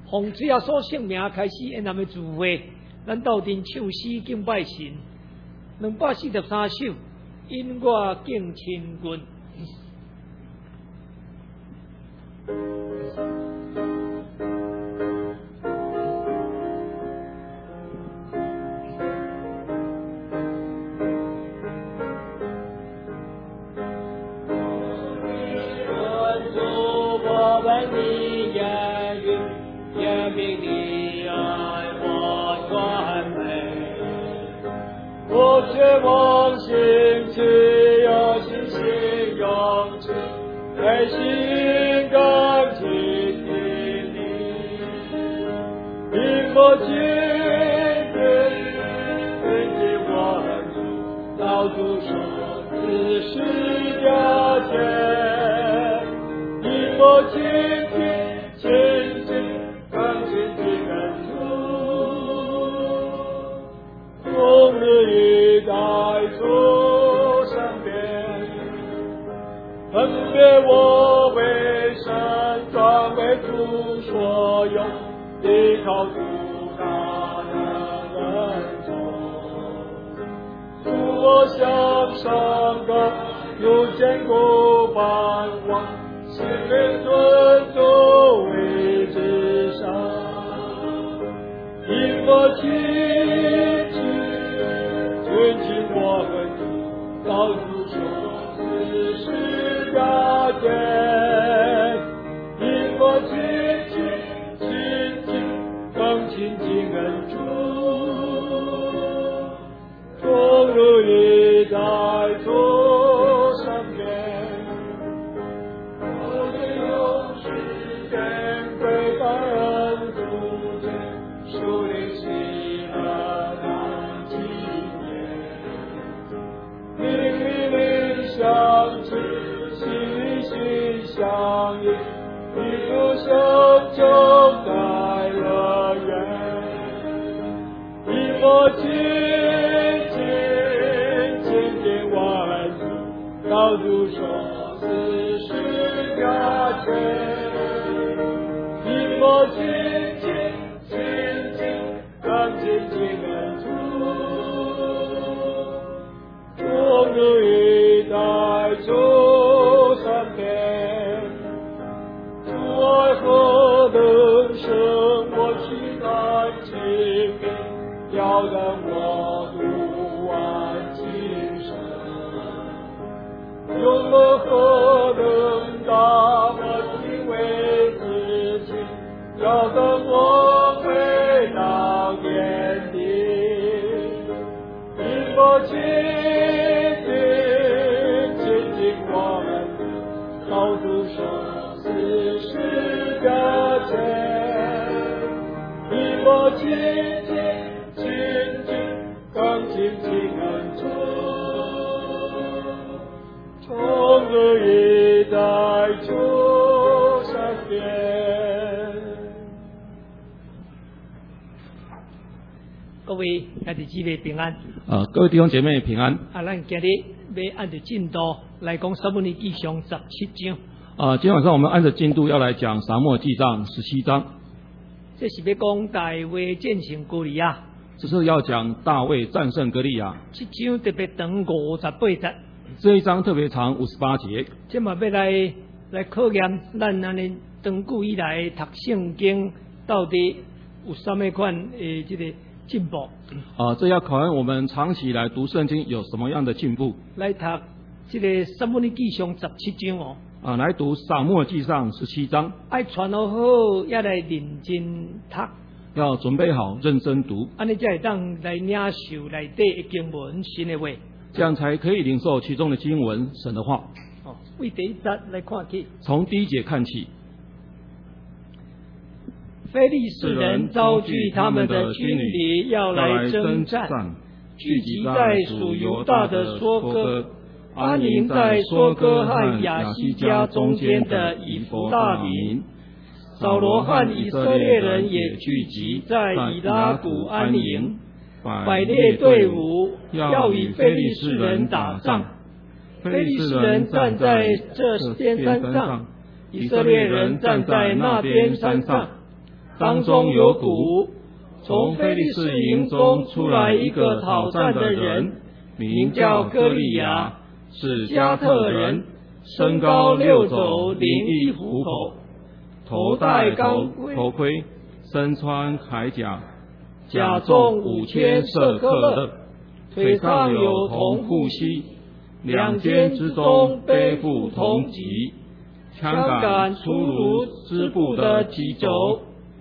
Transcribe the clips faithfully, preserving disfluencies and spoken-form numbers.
奉主耶稣圣名开始因咱的聚会，咱斗阵唱诗敬拜神，两百四十三首，因我敬亲君。 望心只要信心永志，爱心刚强的你，因我今天跟着我主，到处说自是家前，因我今天前进刚前的恩主，终日在主身边，分别我为神，专为主所用，依靠主大能恩宠。主我向上高，有坚固盼望，是非尊重为至上，因我亲尊敬我们主，到处说自是家前，因我亲近亲近更亲近恩主，终日在主身边，我的永世间归感恩主前，属灵喜乐难纪念，灵里灵相知，心里心相依，一路相中在乐园，因我亲近亲近万主，到处说自是家前，因我亲近亲近更亲近恩主，终日在主身边，主爱何等深，我情难亲密，要让我读完今生，用了何等大，我敬畏自己，要让我回到眼底，因我亲近亲近我们到处说自是家前，因我亲近亲近更亲近恩主，终日在主身边。 各位家弟姊妹平安。 呃，各位弟兄姐妹平安。 啊，咱今日要按照进度来讲《撒母耳记上》十七章。 啊、呃，今天晚上我们按照进度要来讲撒母耳记上十七章。 这是要讲大卫战胜歌利亚。 这是要讲大卫战胜歌利亚。 这章特别长五十八节。 这一章特别长五十八节。 这嘛要来来考验咱安尼长久以来读圣经到底有什么款诶这个进步。 啊、呃，这要考验我们长期以来读圣经有什么样的进步。 来读这个撒母耳记上十七章哦。 啊、呃，来读撒母耳记上十七章。 爱传好好，也来认真读。 要准备好认真读， 安尼才会当来领受内底的经文神的话， 这样才可以领受其中的经文神的话。 哦，为第一节来看起， 从第一节看起。 非利士人招聚他们的军旅要来征战，聚集在属犹大的梭哥，安营在梭哥和亚西加中间的以弗大民。扫罗和以色列人也聚集在以拉谷安营，摆列队伍，要与非利士人打仗。非利士人站在这边山上，以色列人站在那边山上。 当中有鼓。从非利士营中出来一个讨战的人，名叫歌利亚，是加特人，身高六肘零一虎口，头戴钢头盔，身穿铠甲， 甲重五千舍克勒，腿上有铜护膝，两肩之中背负铜戟，枪杆粗如织布的机轴，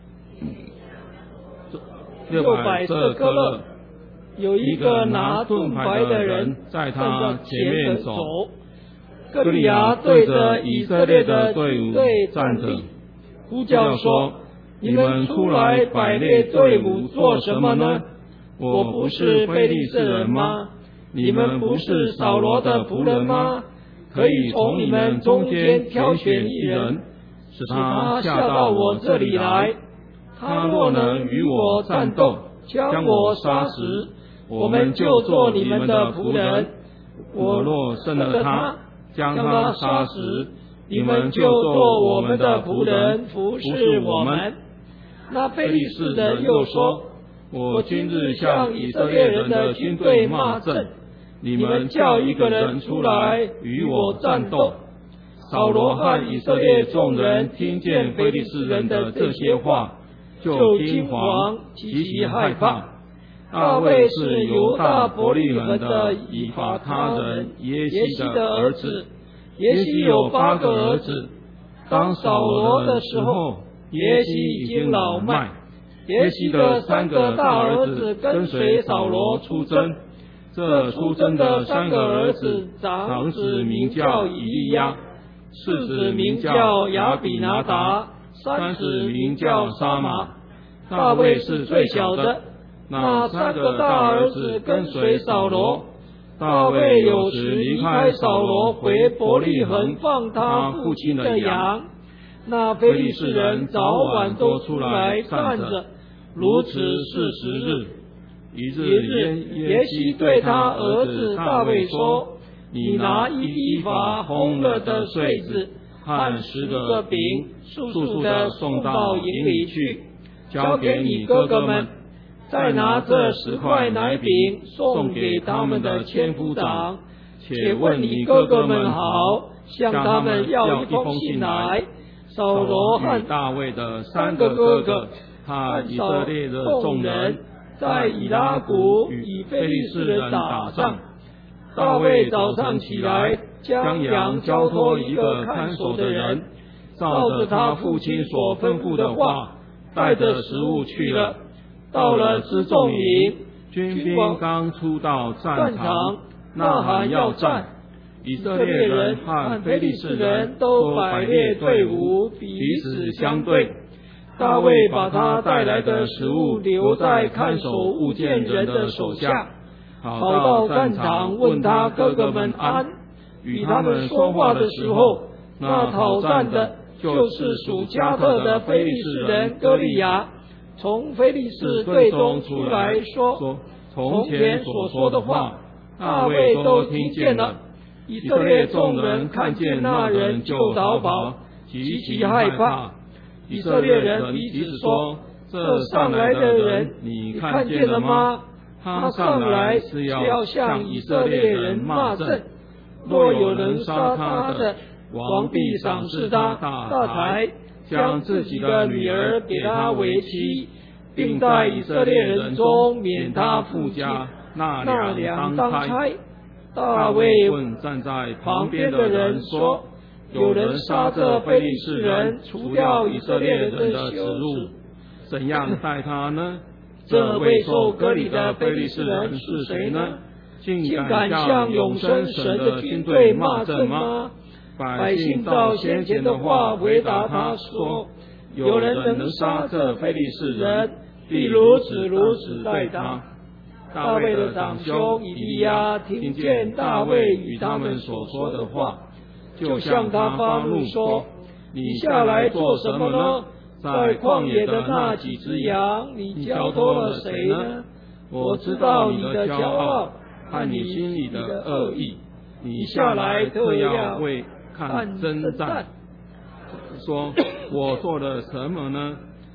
六百舍克勒。有一个拿盾牌的人在他前面走。歌利亚对着以色列的队伍站着，呼叫说：你们出来摆列队伍做什么呢？我不是非利士人吗？你们不是扫罗的仆人吗？可以从你们中间挑选一人，使他下到我这里来。他若能与我战斗，将我杀死，我们就做你们的仆人。 我若胜了他，将他杀死， 你们就做我们的仆人，服侍我们。那非利士人又说：我今日向以色列人的军队骂阵，你们叫一个人出来与我战斗。扫罗和以色列众人听见非利士人的这些话，就惊惶，极其害怕。大卫是犹大伯利恒的以法他人耶西的儿子，耶西有八个儿子。当扫罗的时候，耶西已经老迈。耶西的三个大儿子跟随扫罗出征，这出征的三个儿子，长子名叫以利亚，次子名叫亚比拿达，三子名叫沙玛。大卫是最小的。那三个大儿子跟随扫罗，大卫有时离开扫罗回伯利恒放他父亲的羊。那非利士人早晚都出来站着，如此四十日。一日，耶西对他儿子大卫说：你拿一匹发红了的穗子和十个饼，速速的送到营里去，交给你哥哥们。再拿这十块奶饼送给他们的千夫长，且问你哥哥们好，向他们要一封信来。扫罗和大卫的三个哥哥和以色列的众人在以拉谷与非利士人打仗。大卫早上起来，将羊交托一个看守的人，照着他父亲所吩咐的话，带着食物去了。到了辎重营， 军兵刚出到战场，呐喊要战。 以色列人和非利士人都摆列队伍，彼此相对。大卫把他带来的食物留在看守物件人的手下，跑到战场问他哥哥们安。与他们说话的时候，那讨战的就是属加特的非利士人歌利亚。从非利士队中出来说，从前所说的话，大卫都听见了。以色列众人看见那人就逃跑，极其害怕。以色列人彼此说：这上来的人你看见了吗？他上来是要向以色列人骂阵，若有人杀他的，王必赏赐他大财，将自己的女儿给他为妻，并在以色列人中免他父家纳粮当差。大卫问站在旁边的人说：有人杀这非利士人，除掉以色列人的耻辱， 怎样待他呢？ 这未受割礼的非利士人是谁呢？竟敢向永生神的军队骂阵吗？百姓照先前的话回答他说：有人能杀这非利士人，必如此如此待他。大卫的长兄以利亚听见大卫与他们所说的话，就向他发怒说：你下来做什么呢？在旷野的那几只羊，你交托了谁呢？我知道你的骄傲和你心里的恶意，你下来特要为看征战， 说我做了什么呢？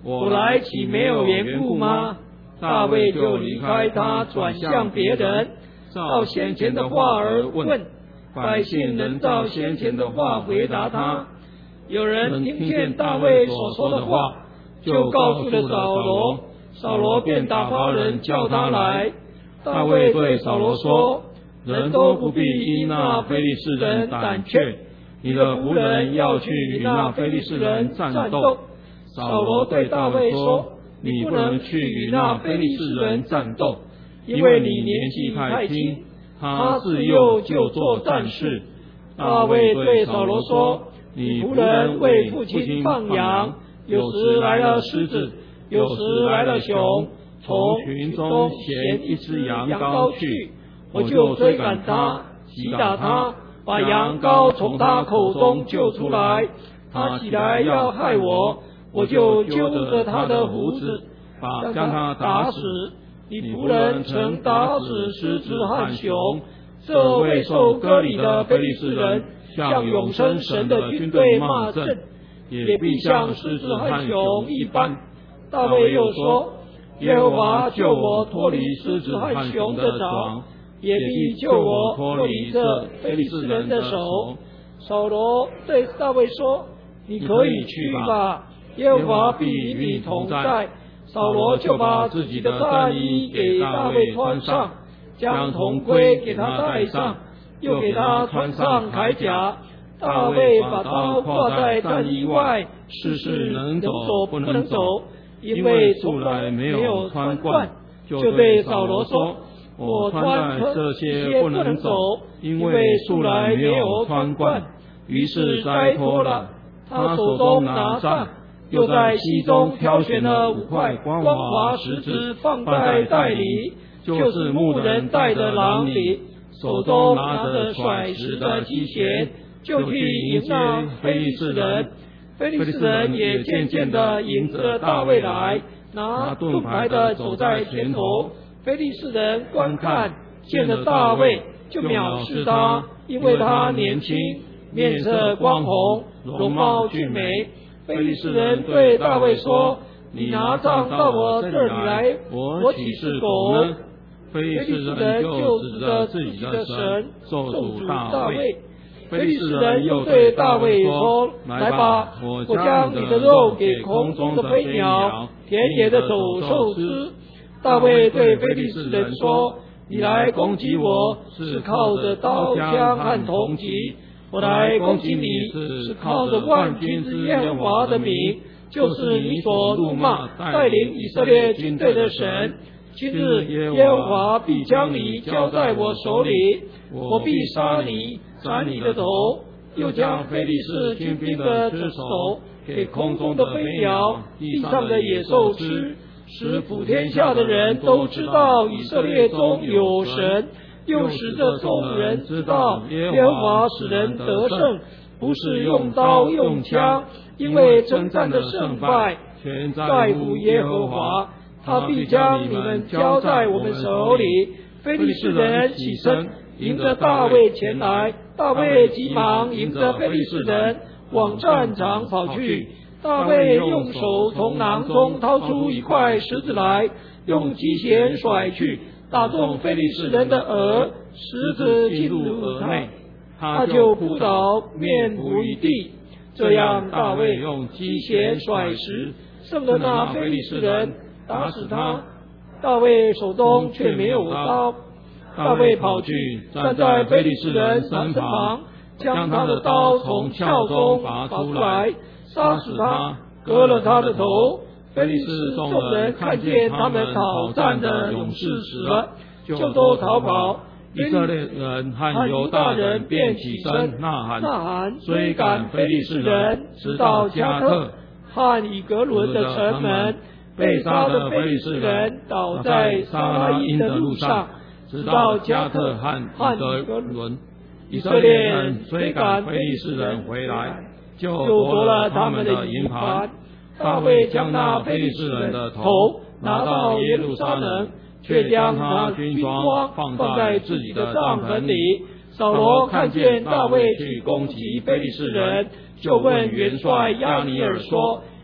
我来岂没有缘故吗？大卫就离开他，转向别人，照先前的话而问。百姓能照先前的话回答他。有人听见大卫所说的话，就告诉了扫罗，扫罗便打发人叫他来。大卫对扫罗说：人都不必因那非利士人胆怯，你的仆人要去与那非利士人战斗。扫罗对大卫说：你不能去与那非利士人战斗，因为你年纪太轻，他自幼就做战士。大卫对扫罗说：你仆人为父亲放羊，有时来了狮子，有时来了熊，从群中衔一只羊羔去，我就追赶他，击打他，把羊羔从他口中救出来。他起来要害我，我就揪着他的胡子，把将他打死。你仆人曾打死狮子和熊，这未受割礼的非利士人向永生神的军队骂阵，也必像狮子和熊一般。大卫又说：耶和华救我脱离狮子和熊的爪，也必救我脱离这非利士人的手。扫罗对大卫说：你可以去吧，耶和华必与你同在。扫罗就把自己的战衣给大卫穿上，将铜盔给他戴上，又给他穿上铠甲。大卫把刀挂在战衣外，试试能走不能走，因为从来没有穿惯，就对扫罗说：我穿这些不能走，因为素来没有穿惯。于是摘脱了，他手中拿上，又在溪中挑选了五块光滑石子，放在袋里，就是牧人带的囊里，手中拿着甩石的机弦，就去迎那非利士人。非利士人也渐渐地迎着大卫来，拿盾牌的走在前头。非利士人观看，见了大卫，就藐视他，因为他年轻，面色光红，容貌俊美。非利士人对大卫说：你拿杖到我这里来，我岂是狗呢？非利士人就指着自己的神咒诅大卫。非利士人又对大卫说：来吧，我将你的肉给空中的飞鸟、田野的走兽吃。大卫对非利士人说：你来攻击我，是靠着刀枪和铜戟；我来攻击你，是靠着万军之耶和华的名，就是你所怒骂带领以色列军队的神。今日耶和华必将你交在我手里，我必杀你，斩你的头，又将非利士军兵的这手给空中的飞鸟、地上的野兽吃，使普天下的人都知道以色列中有神，又使这众人知道耶和华使人得胜，不是用刀用枪，因为征战的胜败全在乎耶和华，他必将你们交在我们手里。非利士人起身，迎着大卫前来，大卫急忙迎着非利士人往战场跑去。大卫用手从囊中掏出一块石子来，用机弦甩去，打中非利士人的耳，石子进入耳内，他就扑倒，面伏于地。这样大卫用机弦甩石，胜了那非利士人，打死他。大卫手中却没有刀。大卫跑去，站在非利士人身旁，将他的刀从鞘中拔出来，杀死他，割了他的头。非利士众人看见他们讨战的勇士死了，就都逃跑。 以色列人和犹大人便起身呐喊， 呐喊追赶非利士人，直到加特和以格伦的城门。被杀的非利士人倒在撒拉因的路上，直到加特和以格伦。以色列人追赶非利士人回来，就夺了他们的营盘。大卫将那非利士人的头拿到耶路撒冷，却将他军装放在自己的帐篷里。扫罗看见大卫去攻击非利士人，就问元帅亚尼尔说：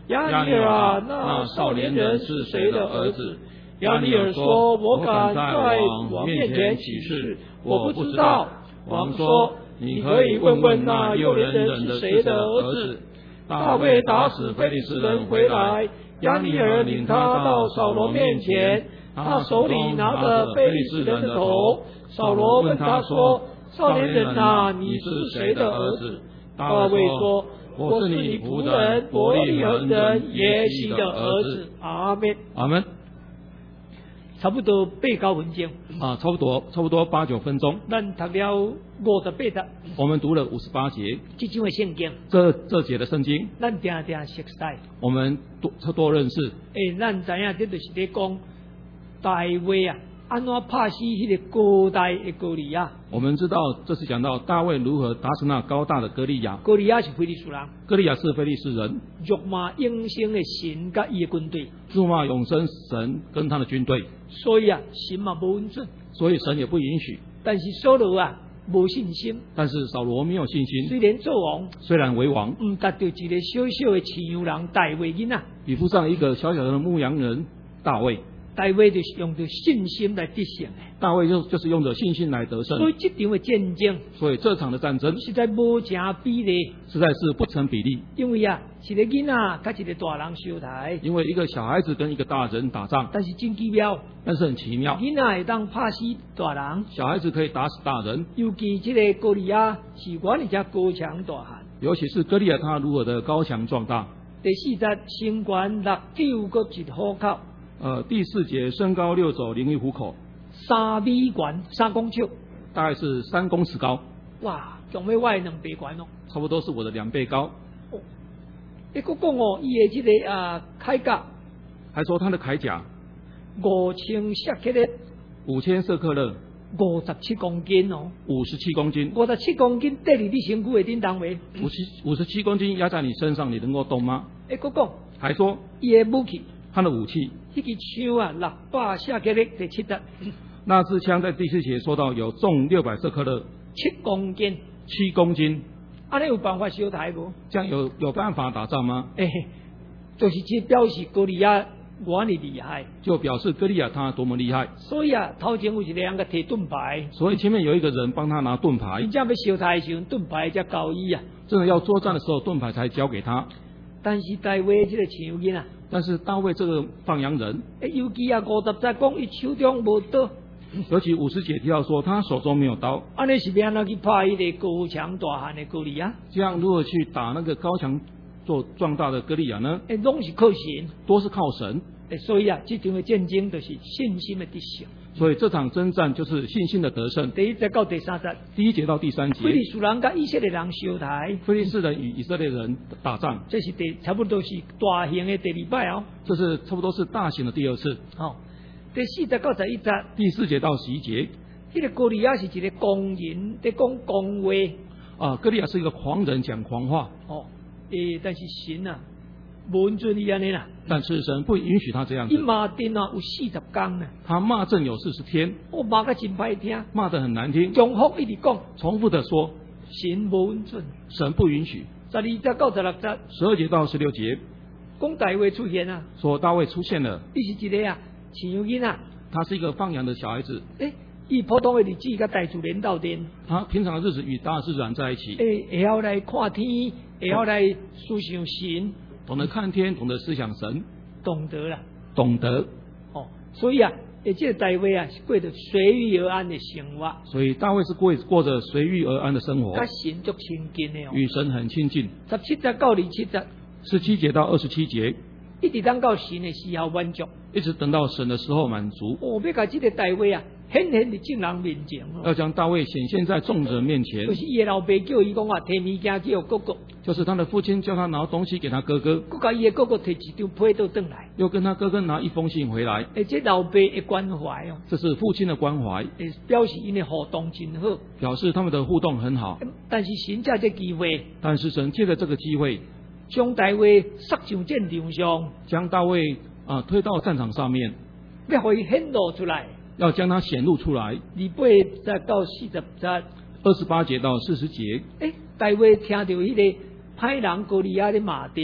亚尼尔啊，那少年人是谁的儿子？亚尼尔说：我敢在王面前起誓，我不知道。王说：你可以问问那诱人人是谁的儿子。大卫打死非利士人回来，亚尼尔领他到扫罗面前，他手里拿着非利士人的头。扫罗问他说：少年人啊，你是谁的儿子？大卫说：我是你仆人伯利恒人耶西的儿子。阿们。 阿们。 差不多八九分钟啊，差不多差不多八九分钟。 咱读了五十八节， 我们读了五十八节。 这章的圣经， 这这节的圣经， 咱定定熟悉。 我们多多认识。 诶，咱知影这就是在讲大卫啊，安怎拍死迄个高大的歌利亚。 我们知道这是讲到大卫如何打死那高大的歌利亚。 歌利亚是非利士人， 歌利亚是非利士人， 辱骂永生的神甲伊的军队， 辱骂永生神跟他的军队。 所以啊，神嘛不允准， 所以神也不允许。 但是扫罗啊，无信心。 但是扫罗没有信心， 虽然做王， 虽然为王， 唔达到一个小小的饲羊人大卫囡仔， 比不上一个小小的牧羊人大卫。 大卫就是用着信心来得胜的。 大卫就就是用着信心来得胜。 所以这场的战争， 所以这场的战争实在无成比例， 实在是不成比例。 因为啊，一个囡仔甲一个大人相台， 因为一个小孩子跟一个大人打仗， 但是真奇妙， 但是很奇妙， 囡仔会当拍死大人， 小孩子可以打死大人。 尤其这个歌利亚是原而且高强大汉， 尤其是歌利亚他如何的高强壮大。 第四节身悬六九个一虎口。 呃，第四节身高六肘，零一虎口， 三米悬，三公尺， 大概是三公尺高。 哇，强要我的两倍悬哦， 差不多是我的两倍高。 哦，你佫讲哦，伊的这个啊铠甲， 还说他的铠甲五千舍克勒， 五千舍克勒， 五十七公斤哦， 五十七公斤， 五十七公斤戴伫你身躯的顶当位， 五十五十七公斤压在你身上，你能够动吗？ 你佫讲， 还说伊的武器。 他的武器， 那支枪啊，六百舍克勒第七节。 那支枪在第四节说到有重六百舍克勒， 七公斤， 七公斤。 安尼有办法小台无？ 这样有有办法打仗吗？ 诶、欸，就是这表示歌利亚我的厉害， 就表示歌利亚他多么厉害。 所以啊，头前有一个人个提盾牌， 所以前面有一个人帮他拿盾牌。 真正要小台的时候，盾牌才交伊啊。 真的要作战的时候，盾牌才交给他。 但是大卫这个青囡啊， 但是大卫这个放羊人， 尤其啊五十节讲伊手中无刀， 尤其五十节提到说他手中没有刀， 安尼是要安怎去拍迄个高强大汉的歌利亚？ 这样如何去打那个高强做壮大的歌利亚呢？ 诶，拢是靠神， 都是靠神。 诶，所以啊，这场的战争就是信心的得胜。 所以这场征战就是信心的得胜。 第一节到第三节， 第一节到第三节， 非利士人甲以色列人相台， 非利士人与以色列人打仗， 这是第差不多是大型的第二摆哦。 这是差不多是大型的第二次。 哦，第四节到十一节， 第四节到十一节， 这个歌利亚是一个狂人，在讲狂话。 啊，歌利亚是一个狂人，讲狂话。 哦，诶，但是神啊，无准伊安尼啦。 但是神不允许他这样子。 伊骂阵啊有四十天呢。 他骂阵有四十天。 我骂个真歹听。 骂得很难听。 重复一直讲。 重复的说。 神无允准。 神不允许。 十二节到十六节。 十二节到十六节。 讲大卫出现啊。 说大卫出现了。 伊是一个啊，饲羊囡啊。 他是一个放羊的小孩子。 诶。以普通的日子，甲大自然斗阵。 他平常的日子与大自然在一起。 诶，会晓来看天，会晓来思想神。 懂得看天，懂得思想神， 懂得啦， 懂得哦。所以啊，诶，这个大卫啊，是过着随遇而安的生活。 所以大卫是过过着随遇而安的生活， 跟神足亲近的哦， 与神很亲近。 十七节到二七节， 十七节到二十七节， 一直等到神的时候满足， 一直等到神的时候满足。 哦，要把这个大卫啊，显现在众人面前哦， 要将大卫显现在众人面前。 就是伊的老爸叫伊讲啊，摕物件叫哥哥。 就是他的父亲叫他拿东西给他哥哥， 佮甲伊的哥哥摕一张批倒转来， 又跟他哥哥拿一封信回来。 诶，这老爸的关怀哦， 这是父亲的关怀， 诶，表示因的互动真好， 表示他们的互动很好。 但是神借这机会， 但是神借着这个机会， 将大卫塞上战场上， 将大卫啊、呃、推到战场上面， 要互伊显露出来， 要将他显露出来。 二八再到四十节， 二十八节到四十节， 诶，大卫听到迄个歹人歌利亚的骂阵，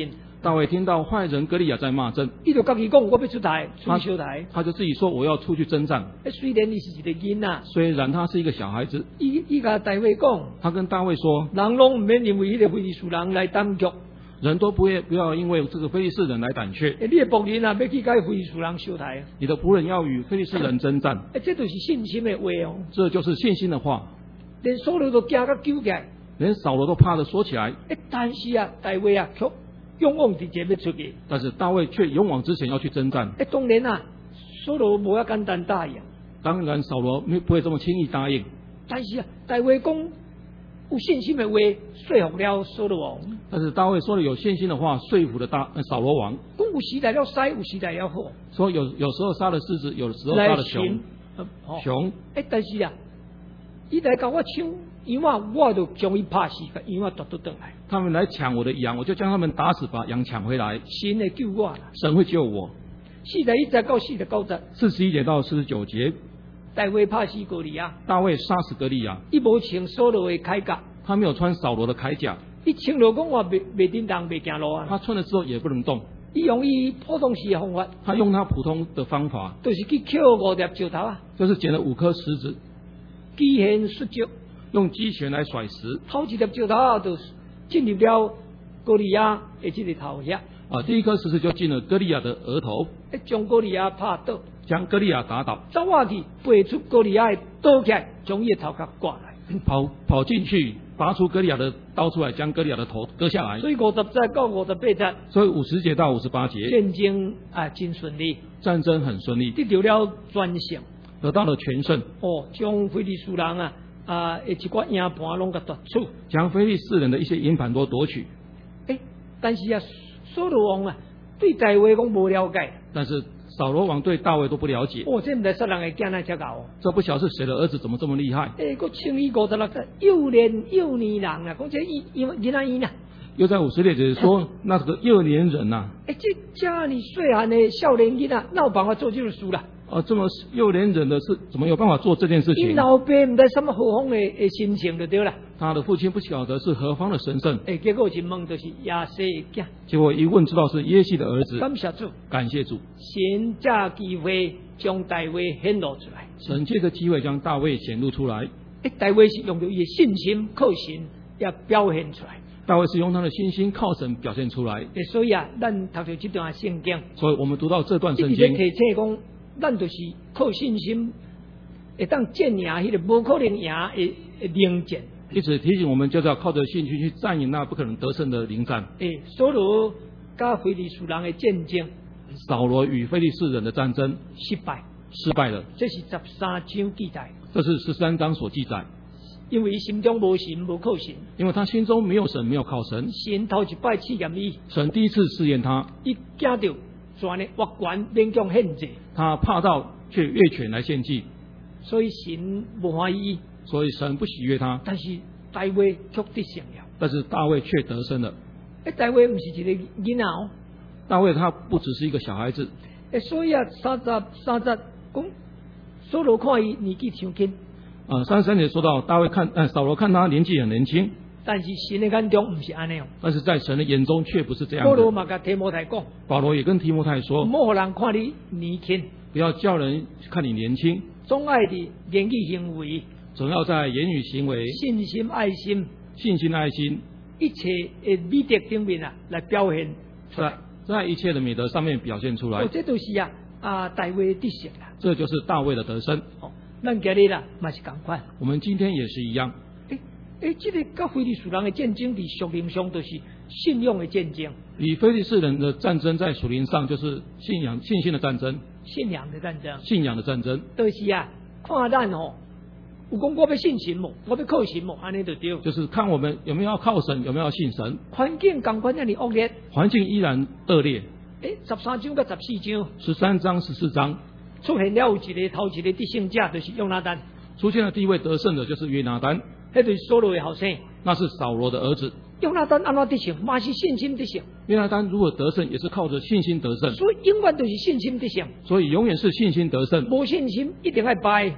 大卫听到坏人歌利亚在骂阵， 伊就家己讲，我要出台，出他去小台。 他就自己说我要出去征战。 诶，虽然伊是一个囡仔， 虽然他是一个小孩子， 伊伊甲大卫讲， 他跟大卫说， 人拢唔免因为迄个非利士人来胆怯。 人都不会不要因为这个非利士人来胆怯。 诶，你的仆人啊，要去甲非利士人相台。 你的仆人要与非利士人征战。 诶，这就是信心的话哦。 这就是信心的话。 连扫罗都惊甲揪起来， 连扫罗都怕得说起来。 诶，但是啊，大卫啊，却勇往直前要出去。 但是大卫却勇往直前要去征战。 诶，当然啊，扫罗无遐简单答应。 当然，扫罗不会这么轻易答应。 但是啊，大卫讲有信心的话，说服了扫罗王。 但是大卫说了有信心的话，说服了大扫罗王。 讲有时来了狮，有时来了虎。 说有有时候杀了狮子，有时候杀了熊。 呃哦、 熊。 诶，但是啊，伊来甲我抢羊啊，我就将伊拍死，甲羊啊夺倒转来。 他们来抢我的羊，我就将他们打死，把羊抢回来。 神会救我啦， 神会救我。 四十一节到四十九节， 四十一节到四十九节， 大卫拍死歌利亚， 大卫杀死歌利亚。 伊无穿扫罗的铠甲， 他没有穿扫罗的铠甲。 伊穿了讲话袂袂叮当，袂行路啊。 他穿了之后也不能动。 伊用伊普通时的方法， 他用他普通的方法， 就是去捡五粒石头啊， 就是捡了五颗石子， 机弦摔石， 用机弦来甩石。 头一粒石头啊，就进入了歌利亚的这个头遐。 啊，第一颗石子就进了歌利亚的额头， 将歌利亚拍倒， 将歌利亚打倒， 走下去背出歌利亚的倒起来，将伊的头壳刮来， 跑跑进去，拔出歌利亚的刀出来，将歌利亚的头割下来。 所以五十节到五十八节， 所以五十节到五十八节， 战争啊真顺利， 战争很顺利， 得到了全胜， 得到了全胜。 哦，将非利士人啊啊一寡营盘拢甲夺取， 将非利士人的一些营盘都夺取。 诶，但是啊，扫罗王啊对大卫讲无了解， 但是扫罗王对大卫都不了解。 哦，这唔知杀人的囝仔才搞。 这不晓得是谁的儿子怎么这么厉害？ 诶，个清伊五十六岁，幼年幼年人啊，讲这伊伊囡仔伊呐。 又在五十列节说，那个幼年人呐、啊， 诶，这家里细汉的少年囡仔，哪有办法做这种事啦？ 哦，这么幼年人的是怎么有办法做这件事情？ 伊老爸唔知什么何方的的心情就对了。 他的父亲不晓得是何方的神圣。 诶，结果一问就是亚西的囝。 结果一问知道是耶西的儿子。 感谢主， 感谢主。 神借机会将大卫显露出来。 神借着机会将大卫显露出来。 诶，大卫是用到伊的信心靠神也表现出来。 大卫是用他的信心靠神表现出来。 诶，所以啊，咱读到这段圣经， 所以我们读到这段圣经， 一直提醒讲，咱就是靠信心会当战赢迄个无可能赢的灵战。 一直提醒我们，就是要靠着信心去战赢那不可能得胜的灵战。 诶，扫罗甲非利士人的战争， 扫罗与非利士人的战争失败， 失败了。 这是十三章记载。 这是十三章所记载。 因为心中无神，无靠神。 因为他心中没有神，没有靠神。 神头一摆试验伊。 神第一次试验他。 伊惊到全的挖权勉强献祭。 他怕到却越权来献祭。 所以神不欢喜。 所以神不喜悦他。 但是大卫却得胜了。 但是大卫却得胜了。 诶，大卫不是一个囡仔哦。 大卫他不只是一个小孩子。 诶，所以啊，三十三十讲，扫罗看伊年纪太轻。 呃，三十三节说到大卫看，呃，扫罗看他年纪很年轻， 但是神的眼中不是安尼哦。 但是在神的眼中却不是这样的。 保罗嘛跟提摩太讲， 保罗也跟提摩太说， 莫人看你年轻， 不要叫人看你年轻， 总爱的言语行为， 总要在言语行为、 信心、爱心、 信心、爱心一切的美德顶面啊来表现出来， 在在一切的美德上面表现出来。 哦，这都是啊啊大卫的得胜啦， 这就是大卫的得胜。 哦。咱今日啦，嘛是同款。 我们今天也是一样。 诶诶，这个甲非利士人的战争，伫属灵上都是信仰的战争。 以非利士人的战争在属灵上就是信仰、信心的战争。 信仰的战争。 信仰的战争。 就是啊，看咱吼，有讲我要信神无，我要靠神无，安尼就对。 就是看我们有没有要靠神，有没有要信神。 环境同款那里恶劣。 环境依然恶劣。 诶，十三章甲十四章。 十三章、十四章。 出现了有一个头一个得胜者，就是约拿单。 出现了第一位得胜的，就是约拿单。 那就是扫罗的后生。 那是扫罗的儿子。 约拿单安怎得胜？嘛是信心得胜。 约拿单如果得胜，也是靠着信心得胜。 所以永远都是信心得胜。 所以永远是信心得胜。 无信心一定要败。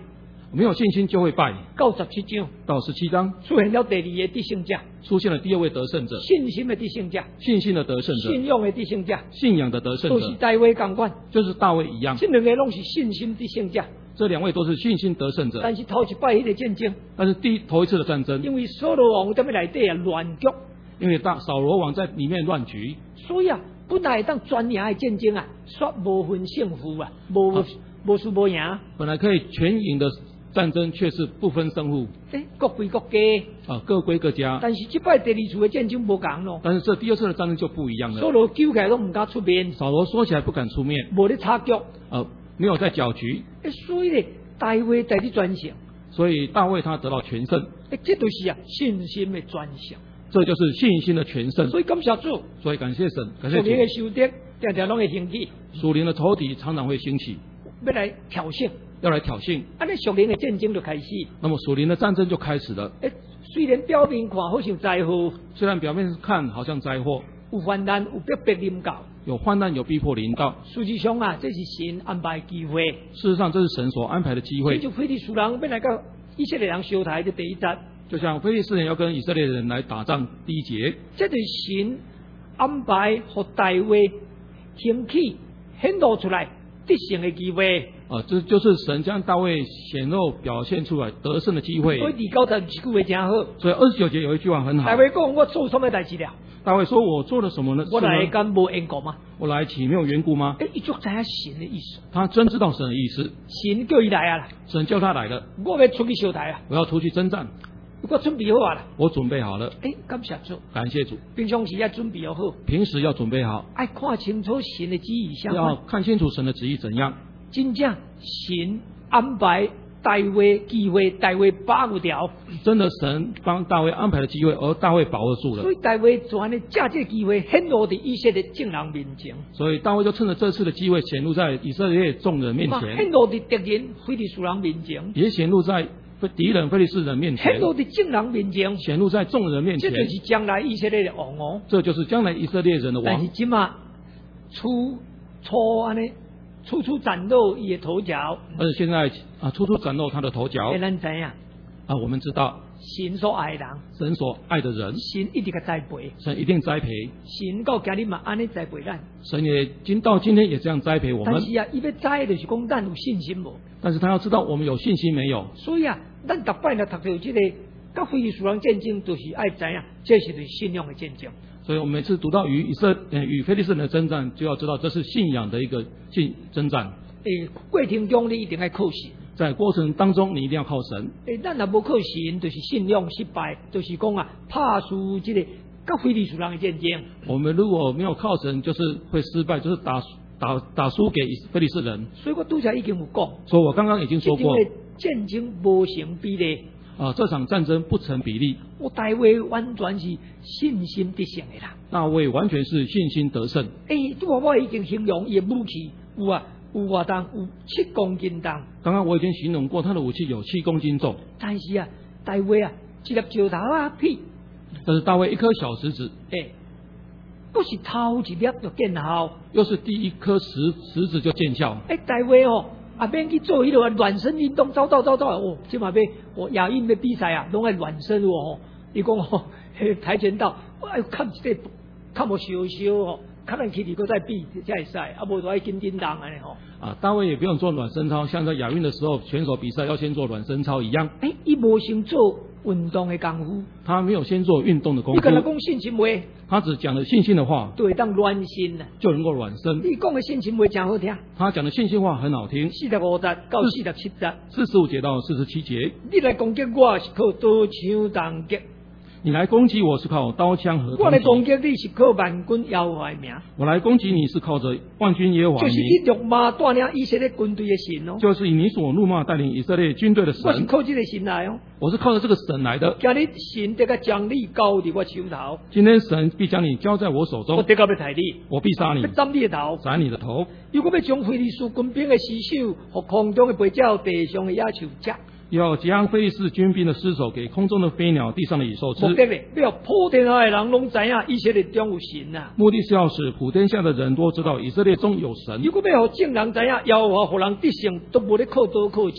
没有信心就会败。 到十七章， 到十七章出现了第二个得胜者， 出现了第二位得胜者， 信心的得胜者， 信心的得胜者， 信仰的得胜者， 信仰的得胜者， 都是大卫同款， 就是大卫一样。 这两个拢是信心得胜者。 这两位都是信心得胜者。 但是头一摆迄个战争， 但是第一头一次的战争， 因为扫罗王在咩内底啊乱局， 因为大扫罗王在里面乱局， 所以啊，本来当全赢的战争啊，煞无分胜负啊，无无输无赢。 本来可以全赢的战争，却是不分胜负。 诶，各归各家啊，各归各家。 但是这摆第二次的战争无共咯。 但是这第二次的战争就不一样了。 扫罗揪起来都唔敢出面， 扫罗说起来不敢出面， 无咧插局， 呃，没有在搅局。 诶，所以咧，大卫在啲转胜。 所以大卫他得到全胜。 诶，这就是啊信心的转胜。 这就是信心的全胜。 所以感谢主。 所以感谢神，感谢主。 属灵的仇敌常常拢会兴起。 属灵的仇敌常常会兴起， 要来挑衅。 要来挑衅， 啊，那属灵的战争就开始。 那么属灵的战争就开始了。 诶，虽然表面看好像灾祸， 虽然表面看好像灾祸， 有患难，有逼迫临到， 有患难，有逼迫临到。 实际上啊，这是神安排的机会。 事实上，这是神所安排的机会。 就非利士人要来到以色列人相台的第一节， 就像非利士人要跟以色列人来打仗第一节， 这就是神安排和大卫兴起显露出来得胜的机会。 啊，这就是神将大卫显露表现出来得胜的机会。 所以第九十一句话真好。 所以二十九节有一句话很好。 大卫讲：我做什么代志了？ 大卫说：我做了什么呢？ 我来干无缘故吗？ 我来岂没有缘故吗？ 诶，一足知影神的意思。 他真知道神的意思。 神叫伊来啊！ 神叫他来了。 我要出去小台啊！ 我要出去征战。 我准备好啊了。 我准备好了。 诶，感谢主。 感谢主。 平常时要准备好。 平时要准备好。 爱看清楚神的旨意相关。 要看清楚神的旨意怎样。 真正神安排大卫机会，大卫把握掉。 真的神帮大卫安排了机会，而大卫把握住了。 所以大卫就安尼借这个机会显露在以色列众人面前。 所以大卫就趁着这次的机会显露在以色列众人面前， 显露在敌人非利士人面前， 也显露在敌人非利士人面前， 显露在众人面前， 显露在众人面前。 这就是将来以色列的王哦。 这就是将来以色列人的王。 但是今嘛初初安尼。处处展露伊的头角， 而且现在啊，处处展露他的头角。 诶，咱知影啊，我们知道神所爱的人， 神所爱的人， 神一定个栽培， 神一定栽培。 神到今日嘛安尼栽培咱， 神也今到今天也这样栽培我们。 但是啊，伊要栽的就是讲咱有信心无？ 但是他要知道我们有信心没有？ 所以啊，咱逐摆呢读到这个甲非利士人战争，就是爱知影，这是对信仰的战争。 所以我们每次读到与以色呃与非利士人的征战，就要知道这是信仰的一个信征战。 诶，过程中你一定要靠神。 在过程当中，你一定要靠神。 诶，咱若无靠神，就是信仰失败，就是讲啊，怕输这个甲非利士人的战争。 我们如果没有靠神，就是会失败，就是打打打输给非利士人。 所以我拄则已经有讲。 所以我刚刚已经说过， 战争无成比例。 啊，这场战争不成比例。 我大卫完全是信心得胜的啦。 大卫完全是信心得胜。 诶，我我已经形容伊的武器有啊有偌重，有七公斤重。 刚刚我已经形容过，他的武器有七公斤重。 但是啊，大卫啊，一粒石头啊屁。 但是大卫一颗小石子， 诶，不是头一粒就见效， 又是第一颗石石子就见效。 诶，大卫哦。啊，免去做迄个暖身运动，走走走走哦，即嘛要我亚运的比赛啊，拢爱暖身哦。伊讲哦，跆拳道，哎，看一个看无少少哦，看人起嚟个再比才会赛，啊，无就爱紧紧当安尼吼。 啊，大卫也不用做暖身操，像在亚运的时候选手比赛要先做暖身操一样。 诶，伊无先做运动的功夫， 他没有先做运动的功夫。 你跟他讲信心话， 他只讲了信心的话， 对，当暖身啊， 就能够暖身。 你讲的信心话真好听， 他讲的信心话很好听。 四十五节到四十七节， 四十五节到四十七节。 你来攻击我是靠刀枪弹戟。 你来攻击我是靠刀枪和我来攻击你是靠万军耶和华的名。 我来攻击你是靠着万军耶和华的名。 就是你辱骂带领以色列军队的神哦。 就是以你所怒骂带领以色列军队的神。 我是靠这个神来哦。 我是靠着这个神来的。 今日神得个将你交在我手头。 今天神必将你交在我手中。 我得个要杀你。 我必杀你。 要斩你的头。 斩你的头。 如果要将非利士军兵的尸首和空中的飞鸟、地上的野兽吃。 要将非利士军兵的尸首给空中的飞鸟、地上的野兽吃。 目的呢，要普天下的人拢知影以色列中有神啊。 目的是要使普天下的人都知道以色列中有神。 如果要让众人知影，耶和华互人得胜，都无咧靠刀靠枪。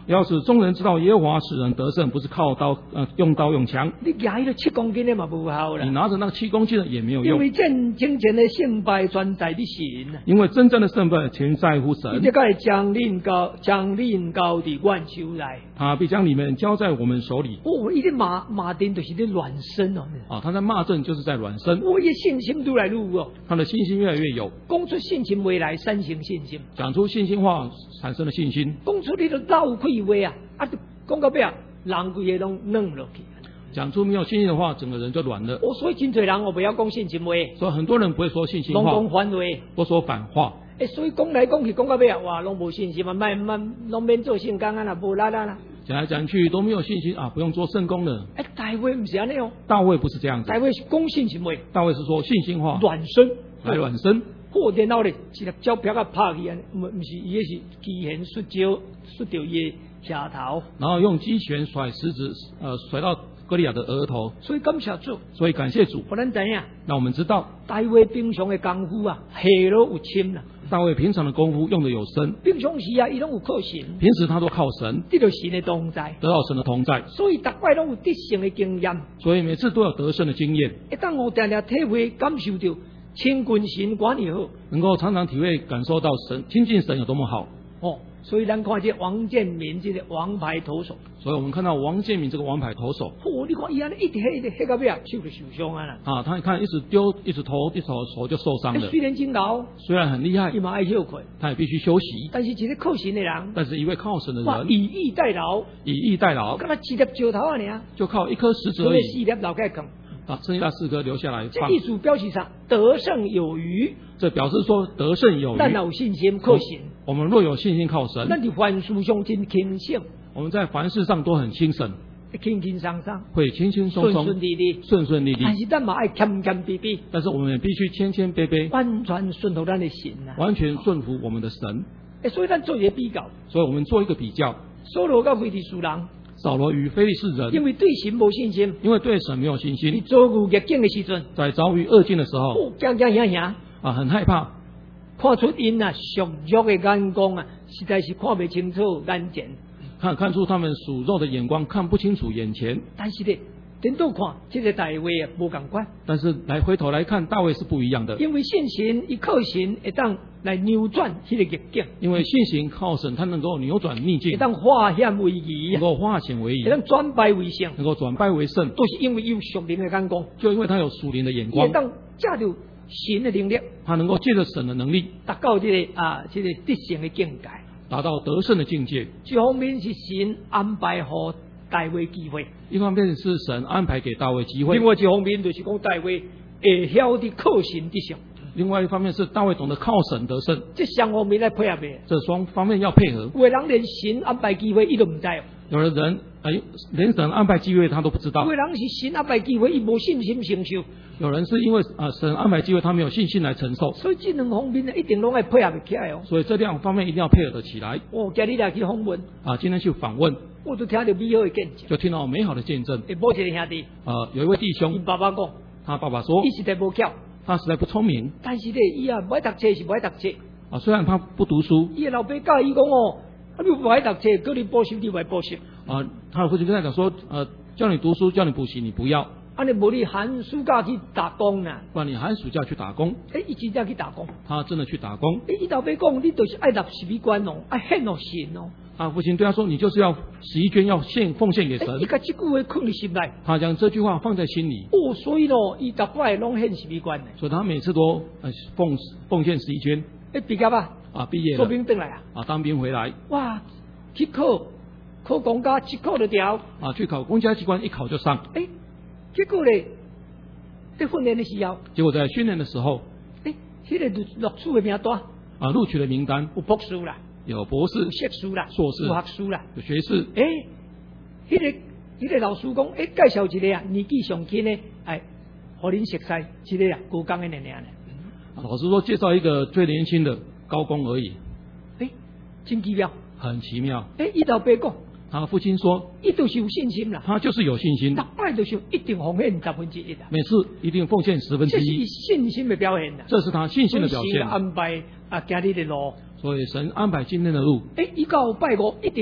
要使众人知道耶和华使人得胜，不是靠刀呃用刀用枪。 你拿迄个七公斤的嘛无效啦。 你拿着那个七公斤的也没有用。 因为战争前的胜败全在你神啊。 因为真正的胜败全在乎神。 你这个将领交将领交伫阮手内。 他必将你们交在我们手里。 哦，伊咧骂骂阵就是咧乱身哦。 啊，他在骂阵就是在软身。 我伊信心愈来愈有。 他的信心越来越有。 讲出信心话来，产生信心。 讲出信心话，产生了信心。 讲出你都绕开话啊，啊，讲到尾啊，人规个拢软落去。 讲出没有信心的话，整个人就软了。 我所以真侪人我不要讲信心话。 所以很多人不会说信心话。 拢讲反话。 不说反话。 诶，所以讲来讲去，讲到尾啊，哇，拢无信心嘛，卖卖，拢免做圣工啊啦，无力啦啦。 讲来讲去都没有信心啊，不用做圣工了。 哎，大卫不是安尼哦。 大卫不是这样子。 大卫是讲信心话。 大卫是说信心话。 软身。 来软身。 好，然后咧，一粒胶片啊拍去啊，唔唔是，伊个是机弦摔跤摔到伊下头。 然后用机弦甩石子，呃，甩到歌利亚的额头。 所以感谢主。 所以感谢主。 我咱知影。 那我们知道。 大卫平常的功夫啊，下落有深啦。 大卫平常的功夫用的有深。 平常时啊，伊拢有靠神。 平时他都靠神。 得到神的同在。 得到神的同在。 所以逐摆拢有得胜的经验。 所以每次都有得胜的经验。 一旦我定定体会感受到。亲近神管理好， 能够常常体会感受到神亲近神有多么好哦。所以咱看这王建民这个王牌投手， 所以我们看到王建民这个王牌投手， 哦，你看伊安尼一直黑的黑到尾啊，手就受伤啊啦。 啊，他一看一直丢，一直投，一直投手就受伤了。 虽然真老， 虽然很厉害， 伊嘛爱休困， 他也必须休息。 但是一个靠神的人， 但是一位靠神的人， 以逸待劳， 以逸待劳， 跟他一粒石头啊尔， 就靠一颗石子而已， 四粒留给扛。 啊，剩下四颗留下来放。 这艺术表示上得胜有余， 这表示说得胜有余。 但有信心靠神， 我们若有信心靠神， 咱伫凡事上真轻省。 我们在凡事上都很轻省， 轻轻松松， 会轻轻松松、 顺顺利利、 顺顺利利。 但是咱嘛爱谦谦卑卑， 但是我们也必须谦谦卑卑， 完全顺服咱的神啊， 完全顺服我们的神。 诶，所以咱做一个比较， 所以我们做一个比较， 扫罗甲非利士人。 扫罗与非利士人， 因为对神无信心， 因为对神没有信心， 你遭遇逆境的时阵， 在遭遇恶境的时候， 哦，惊惊吓吓啊，很害怕， 看出因啊属肉的眼光啊，实在是看不清楚眼前， 看看出他们属肉的眼光看不清楚眼前。 但是呢，颠倒看，这个大卫啊无共款。 但是来回头来看，大卫是不一样的， 因为信心伊靠神会当来扭转迄个逆境， 因为信心靠神，他能够扭转逆境， 会当化险为夷， 能够化险为夷， 会当转败为胜， 能够转败为胜， 都是因为有属灵的眼光， 就因为他有属灵的眼光， 会当借着神的能力， 他能够借着神的能力， 达到这个啊这个得胜的境界， 达到得胜的境界。 这方面是神安排好大卫机会， 一方面是神安排给大卫机会， 另外一方面就是讲大卫会晓得靠神得胜。 另外一方面是大卫懂得靠神得胜， 这双方面来配合的。 这双方面要配合。 有的人连神安排机会伊都唔知， 有的人哎，连神安排机会他都不知道。 有的人是神安排机会伊无信心承受。 有人是因为啊、呃、神安排机会他没有信心来承受。 所以这两方面呢，一定拢要配合起来哦。 所以这两方面一定要配合得起来。 哦，今日来去访问啊，今天去访问， 我都听到美好的见证， 就听到美好的见证。 诶，某一个兄弟， 呃，有一位弟兄， 伊爸爸讲， 他爸爸说， 伊实在无巧。 他实在不聪明， 但是呢，伊啊不爱读册是不爱读册。 啊，虽然他不读书， 伊的老爸教伊讲哦，啊你不爱读册，叫你补习你不爱补习。 啊，他的父亲跟他讲说，呃，叫你读书，叫你补习，你不要。 啊你无你寒暑假去打工呐？ 不然你寒暑假去打工。 诶，伊真正去打工。 他真的去打工。 诶，伊老爸讲，你就是爱立十米关哦，爱献哦神哦。 他父亲对他说，你就是要十一捐，要献奉献给神。 伊把这句话困入心内。 他将这句话放在心里。 哦，所以咯，伊逐摆拢献十米关的。 所以他每次都呃奉奉献十一捐。 诶，毕业吧？ 啊，毕业了。 做兵回来啊？ 啊，当兵回来。 哇，去考考公家，一考就调。 啊，去考公家机关，一考就上。 诶，结果咧，在训练的时候。 结果在训练的时候。 诶，迄个录录取的名单。 啊，录取的名单。 有博士啦。 有博士、 有硕士啦、 硕士、 有学士啦、 有学士。 诶，迄、那个迄、那个老师讲，诶，介绍一个啊，年纪上轻的，哎，互恁熟悉，一个啊，高工的娘娘呢。 老师说介绍一个最年轻的高工而已。 诶，真奇妙。 很奇妙。 诶，伊老爸讲， 他父亲说， 伊就是有信心啦。 他就是有信心。 逐摆就是一定奉献十分之一啊。 每次一定奉献十分之一。 这是信心的表现啦。 这是他信心的表现。 安排啊，今日的路。 所以神安排今天的路。 诶，伊到拜五一定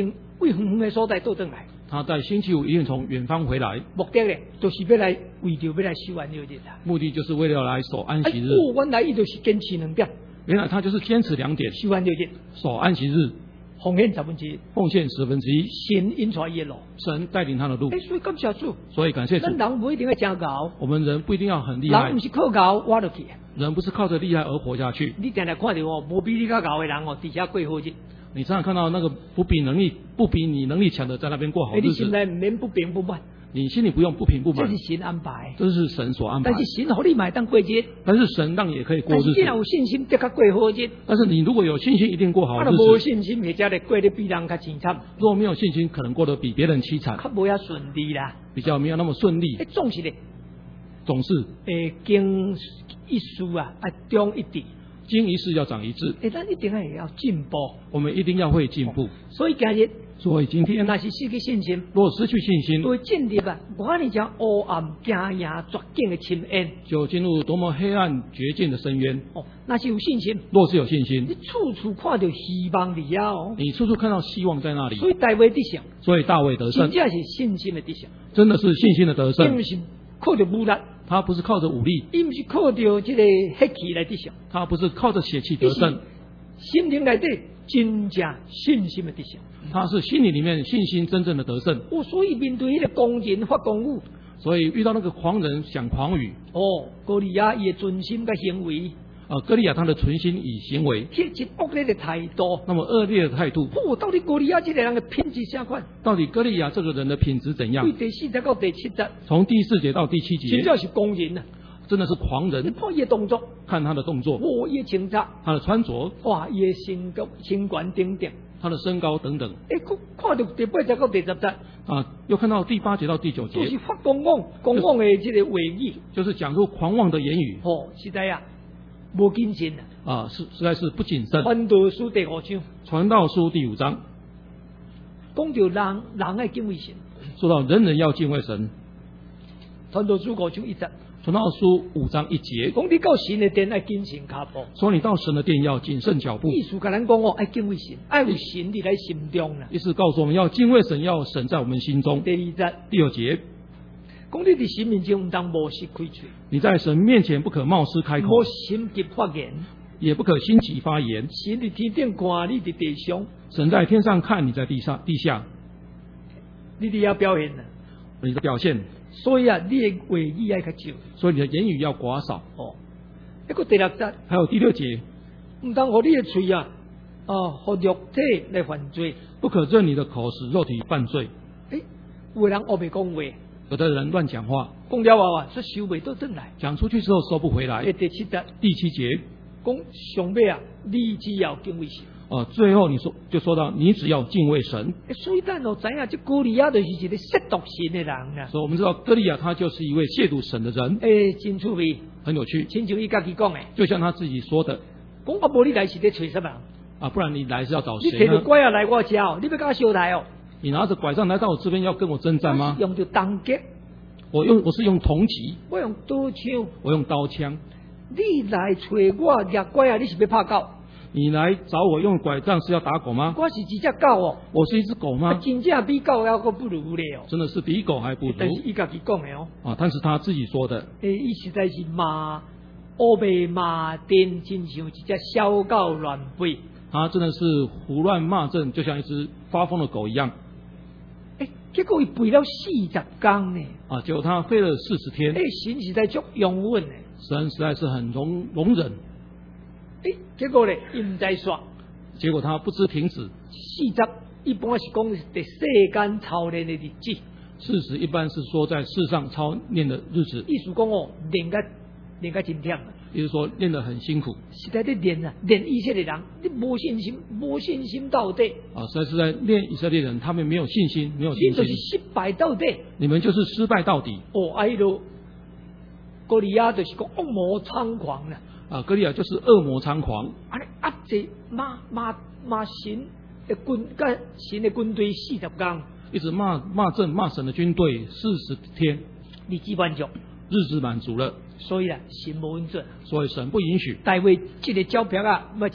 为远远的所在倒转来。 他在星期五一定从远方回来， 目的咧，就是要来为着要来守安息日啦。 目的就是为了来守安息日。 哎哦，原来伊就是坚持两点， 原来他就是坚持两点： 守安息日、 守安息日、 奉献十分之一， 奉献十分之一。 神引出伊的路， 神带领他的路。 哎，所以感谢主。 所以感谢主。 咱人不一定要真高， 我们人不一定要很厉害， 人不是靠高挖落去。 人不是靠着厉害而活下去。 你常常看到哦，无比你较高的人哦，底下过好日。 你常常看到那个不比能力不比你能力强的在那边过好日子。 你心内唔免不平不满， 你心里不用不平不满。 这是神安排， 这是神所安排。 但是神让你买当过日， 但是神让也可以过日子。 但是你若有信心，得较过好日。 但是你如果有信心，一定过好日子。 无信心，或者咧过得比人较凄惨。 如果没有信心，可能过得比别人凄惨。 较无遐顺利啦， 比较没有那么顺利。 诶，总是咧， 总是诶，经一事啊，啊，中一致。 经一事要长一智， 诶，咱一定系要进步， 我们一定要会进步。 哦、所以今日， 所以今天， 那是失去信心， 如果失去信心， 对进入啊，我你讲黑暗惊呀绝境的深渊， 就进入多么黑暗绝境的深渊。 哦，那是有信心， 若是有信心， 你处处看到希望里啊哦， 你处处看到希望在那里。 所以大卫得胜， 所以大卫得胜， 真正是信心的得胜， 真的是信心的得胜， 不是靠着武力。 他不是靠着武力， 伊不是靠着这个血气来得胜， 他不是靠着血气得胜， 心灵内底真正信心的得胜， 他是心里里面信心真正的得胜。 哦，所以面对那个狂人发狂语， 所以遇到那个狂人讲狂语， 哦，哥利亚伊的存心跟行为， 呃，哥利亚他的存心与行为， 迄一恶劣的态度， 那么恶劣的态度， 哦，到底哥利亚这个人的品质啥款？ 到底哥利亚这个人的品质怎样？ 对第四节到第七节， 从第四节到第七节， 真正是狂人啊！ 真的是狂人。 你看伊的动作， 看他的动作， 哦，伊的穿着， 他的穿着， 哇，伊的身高、身管等等， 他的身高等等。 哎，看看到第八节到第十节， 啊，又看到第八节到第九节， 就是发狂妄、狂妄的这个话语， 就是讲出狂妄的言语。 哦，实在啊，无谨慎啊。 啊，是实在是不谨慎。 传道书第五章， 传道书第五章， 讲到人人爱敬畏神， 说到人人要敬畏神。 传道书五章一节， 传道书五章一节， 讲你到神的殿爱谨慎脚步， 说你到神的殿要谨慎脚步。 意思甲咱讲哦，爱敬畏神，爱有神伫咱心中啦。 意思告诉我们要敬畏神，要神在我们心中。 第二节， 第二节， 讲你伫神面前唔当无失开嘴， 你在神面前不可冒失开口， 无心急发言， 也不可心急发言。 神伫天顶看，你伫地上， 神在天上看，你在地上地下， 你哋要表现啊。 你的表现。 所以啊，你的话语要较少， 所以你的言语要寡少。 哦，一个第六节， 还有第六节， 唔当和你的嘴啊，啊，和肉体来犯罪， 不可任你的口使肉体犯罪。 诶，有人黑白讲话， 有的人乱讲话， 讲了话啊，说收袂到转来。 讲出去之后收不回来。 诶，第七节， 第七节， 讲上尾啊，你只要敬畏神。 哦，最后你说就说到，你只要敬畏神。 所以咱就知影，这哥利亚就是一个亵渎神的人啊。 所以我们知道哥利亚他就是一位亵渎神的人。 诶，真趣味， 很有趣。 亲像伊家己讲的， 就像他自己说的， 讲我无你来是咧找什么人啊？不然你来是要找你谁呢？ 摕着拐啊来我家哦，你要跟我相来哦？ 你拿着拐杖来到我这边要跟我征战吗？ 用着当击， 我用我是用铜戟， 我用刀枪， 我用刀枪。 你来找我掠拐啊？你是要拍狗？ 你来找我用拐杖是要打狗吗？ 我是一只狗哦， 我是一只狗吗？ 啊、真正比狗还个不如咧哦， 真的是比狗还不如。 但是伊家己讲的哦， 啊，但是他自己说的。 诶，伊实在是骂乌白骂颠，真像一只小狗乱吠。 他真的是胡乱骂阵，就像一只发疯的狗一样。 诶，结果伊吠了四十天呢。 啊，结果他飞了四十天。 诶，神实在足容忍呢。 神实在是很容容忍。 诶，结果咧，伊唔知煞。 结果他不知停止。 四十一般是讲在世间操练的日子。 四十一般是说在世上操练的日子。 意思讲哦，练个练个真忝。 也就是说练得很辛苦。 实在在练啊，练以色列人，你无信心，无信心到底。 啊，实在是在练以色列人，他们没有信心，没有信心。 你就是失败到底。 你们就是失败到底。 哦，哎喽，哥利亚就是讲恶魔猖狂啦。 啊，哥利亚就是恶魔猖狂。 啊，你压制骂骂骂神的军，跟神的军队四十天， 一直骂骂阵骂神的军队四十天， 日子满足， 日子满足了， 所以啦，神无允准， 所以神不允许。 大卫这个招牌啊，要一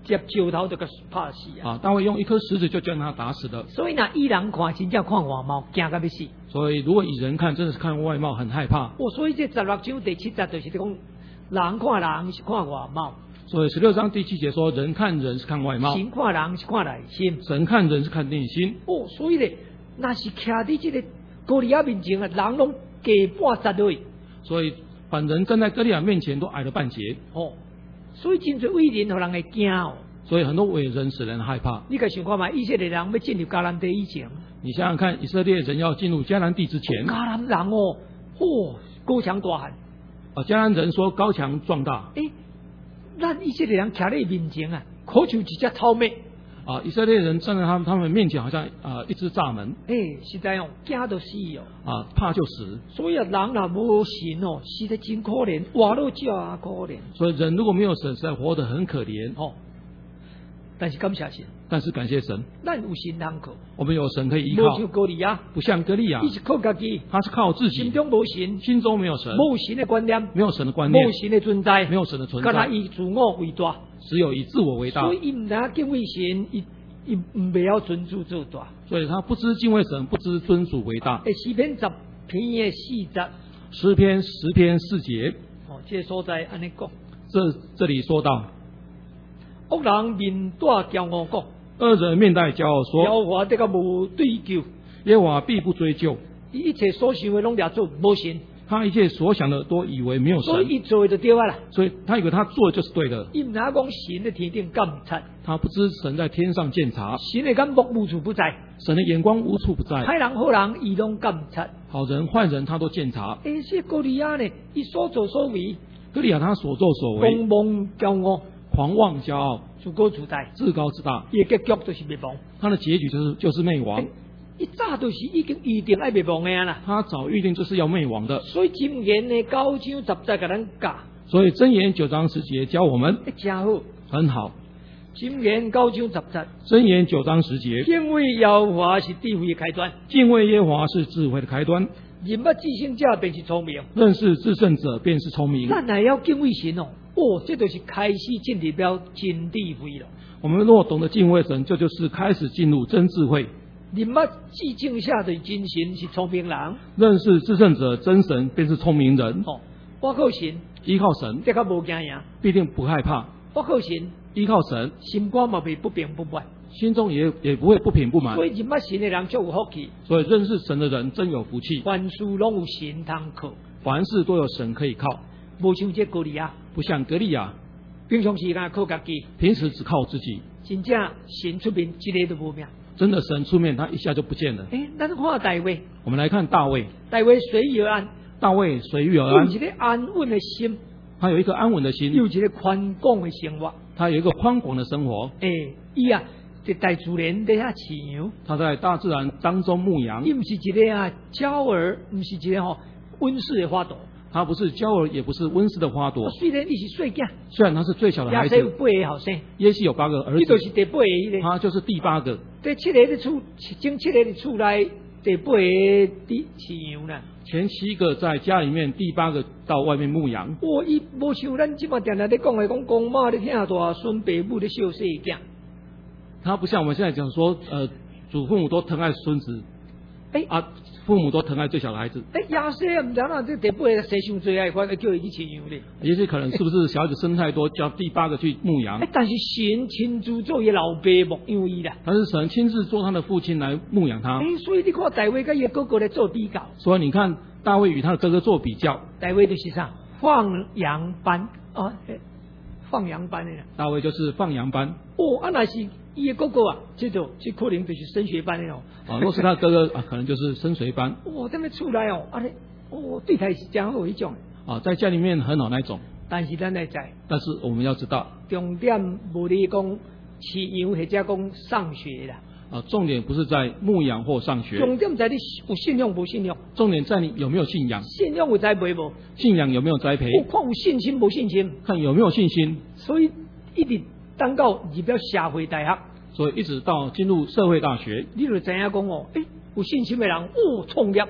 接石头就给拍死啊！ 啊，大卫用一颗石子就将他打死的。 所以呢，以人看真正看外貌，惊到要死。 所以如果以人看，真的是看外貌很害怕。 哦，所以这十六章第七节就是讲，人看人是看外貌。 所以十六章第七节说，人看人是看外貌， 神看人是看内心， 神看人是看内心。 哦，所以咧，那是徛伫这个哥利亚面前啊，人拢加半截去。 所以凡人站在哥利亚面前都矮了半截。 哦，所以真侪伟人，互人会惊哦。 所以很多伟人使人害怕。 你可想看嘛，以色列人要进入迦南地以前， 你想想看，以色列人要进入迦南地之前， 迦南人哦，嚯、哦，高强大汉。 啊，迦南人说高强壮大。 诶，咱以色列人徛在面前啊，可像一只草蜢。 啊，以色列人站在他们他们面前，好像啊一只蚱蜢。 诶，实在哦，惊到死哦。 啊，怕就死。 所以啊，人若无神哦，死得真可怜，活到这啊可怜。 所以人如果没有神，实在活得很可怜。 哦，但是感谢神。 但是感谢神， 咱有神通靠， 我们有神可以依靠。 无像哥利亚， 不像歌利亚， 伊是靠家己， 他是靠自己， 心中无神， 心中没有神， 无神的观念， 没有神的观念， 无神的存在， 没有神的存敢若在， 以自我为大， 只有以自我为大。 所以伊唔知敬畏神，伊伊唔袂晓尊主做大。 所以他不知敬畏神，不知尊主为大。 诶，诗篇十篇嘅四节， 诗篇十篇四节， 哦，这个所在安尼讲， 这这里说到， 恶人面带骄傲讲， 恶人面带骄傲说， 耶和华这个无对救， 耶和华必不追究， 伊一切所想的拢掠做无神， 他一切所想的都以为没有神， 所以伊做的就对啊啦。 所以他以为他做的就是对的， 伊唔知讲神的天顶监察， 他不知神在天上监察， 神的眼目无处不在， 神的眼光无处不在， 歹人好人伊拢监察。 好人坏人他都监察。 诶，这哥利亚呢，伊所作所为， 歌利亚他所作所为， 狂妄骄傲， 狂妄骄傲， 自高自大， 自高自大， 伊的结局就是灭亡。 他的结局就是就是灭亡。 伊早就是已经预定爱灭亡的啊啦。 他早预定就是要灭亡的。 所以箴言呢，九章十节给咱教， 所以箴言九章十节教我们， 真好。 很好。 箴言九章十节， 箴言九章十节， 敬畏耶和华是智慧的开端， 敬畏耶和华是智慧的开端， 人物至圣者便是聪明， 认识至圣者便是聪明。 咱也要敬畏神哦。哦，这就是开始进入了真智慧了。 我们若懂得敬畏神，这就是开始进入真智慧。 人物至正下的真神是聪明人， 认识至圣者真神便是聪明人。 哦，我靠神， 依靠神， 这个无惊赢， 必定不害怕。 我靠神， 依靠神， 心肝嘛袂不平不满， 心中也也不会不平不满。 所以人物神的人就有福气。 所以认识神的人真有福气。 凡事拢有神通靠， 凡事都有神可以靠， 无像这哥利亚， 不像歌利亚， 平常时间靠家己， 平时只靠自己。 真正神出面，一个都无命。 真的神出面，他一下就不见了。 诶，咱看大卫， 我们来看大卫， 大卫随遇而安， 大卫随遇而安有一，个安稳的心， 他有一个安稳的心， 有一个宽广的生活。 他有一个宽广的生活。 诶，伊啊，在大自然底下饲羊， 他在大自然当中牧羊伊，唔是一个啊鸟儿，唔是一个吼温室的花朵。 他不是娇儿，也不是温室的花朵。 虽然伊是细囝， 虽然他是最小的孩子， 也是有八个后生， 耶西有八个儿伊就子， 是第八个迄个。 他就是第八个。 第七个的厝，前七个的厝内，第八个伫饲羊啦。 前七个在家里面，第八个到外面牧羊。 哇，伊无像咱即马定定咧讲的，讲公妈咧听大孙，爸母咧笑细囝。 他不像我们现在讲说，呃，祖父母都疼爱孙子， 诶啊，父母都疼爱最小的孩子。 诶，亚瑟啊，唔知哪这第八个生伤最爱，反而叫伊去饲羊咧。 也许可能是不是小孩子生太多，叫第八个去牧羊诶，？但是神亲自做伊老爸牧羊伊啦。 但是神亲自做他的父亲来牧养他。 诶，所以你看大卫跟伊哥哥咧做比较， 所以你看大卫与他的哥哥做比较， 大卫就是啥放羊班啊，诶放羊班的啦。 大卫就是放羊班。 哦，啊那是伊的哥哥啊，这就这可能就是升学班的哦。 啊，若是他哥哥啊，可能就是升学班。 哦，踮咧厝内哦，啊咧，哦对他是真好迄种。 啊，在家里面很好那种。 但是咱来知， 但是我们要知道， 重点无咧讲饲羊或者讲上学啦， 啊，重点不是在牧养或上学， 重点在你有信仰无信仰， 重点在你有没有信仰， 信仰有栽培无？ 信仰有没有栽培， 我看有信心无信心， 看有没有信心。 所以一直等到入了社会大学， 所以一直到进入社会大学， 你就知影讲哦，诶，有信心的人哦创业，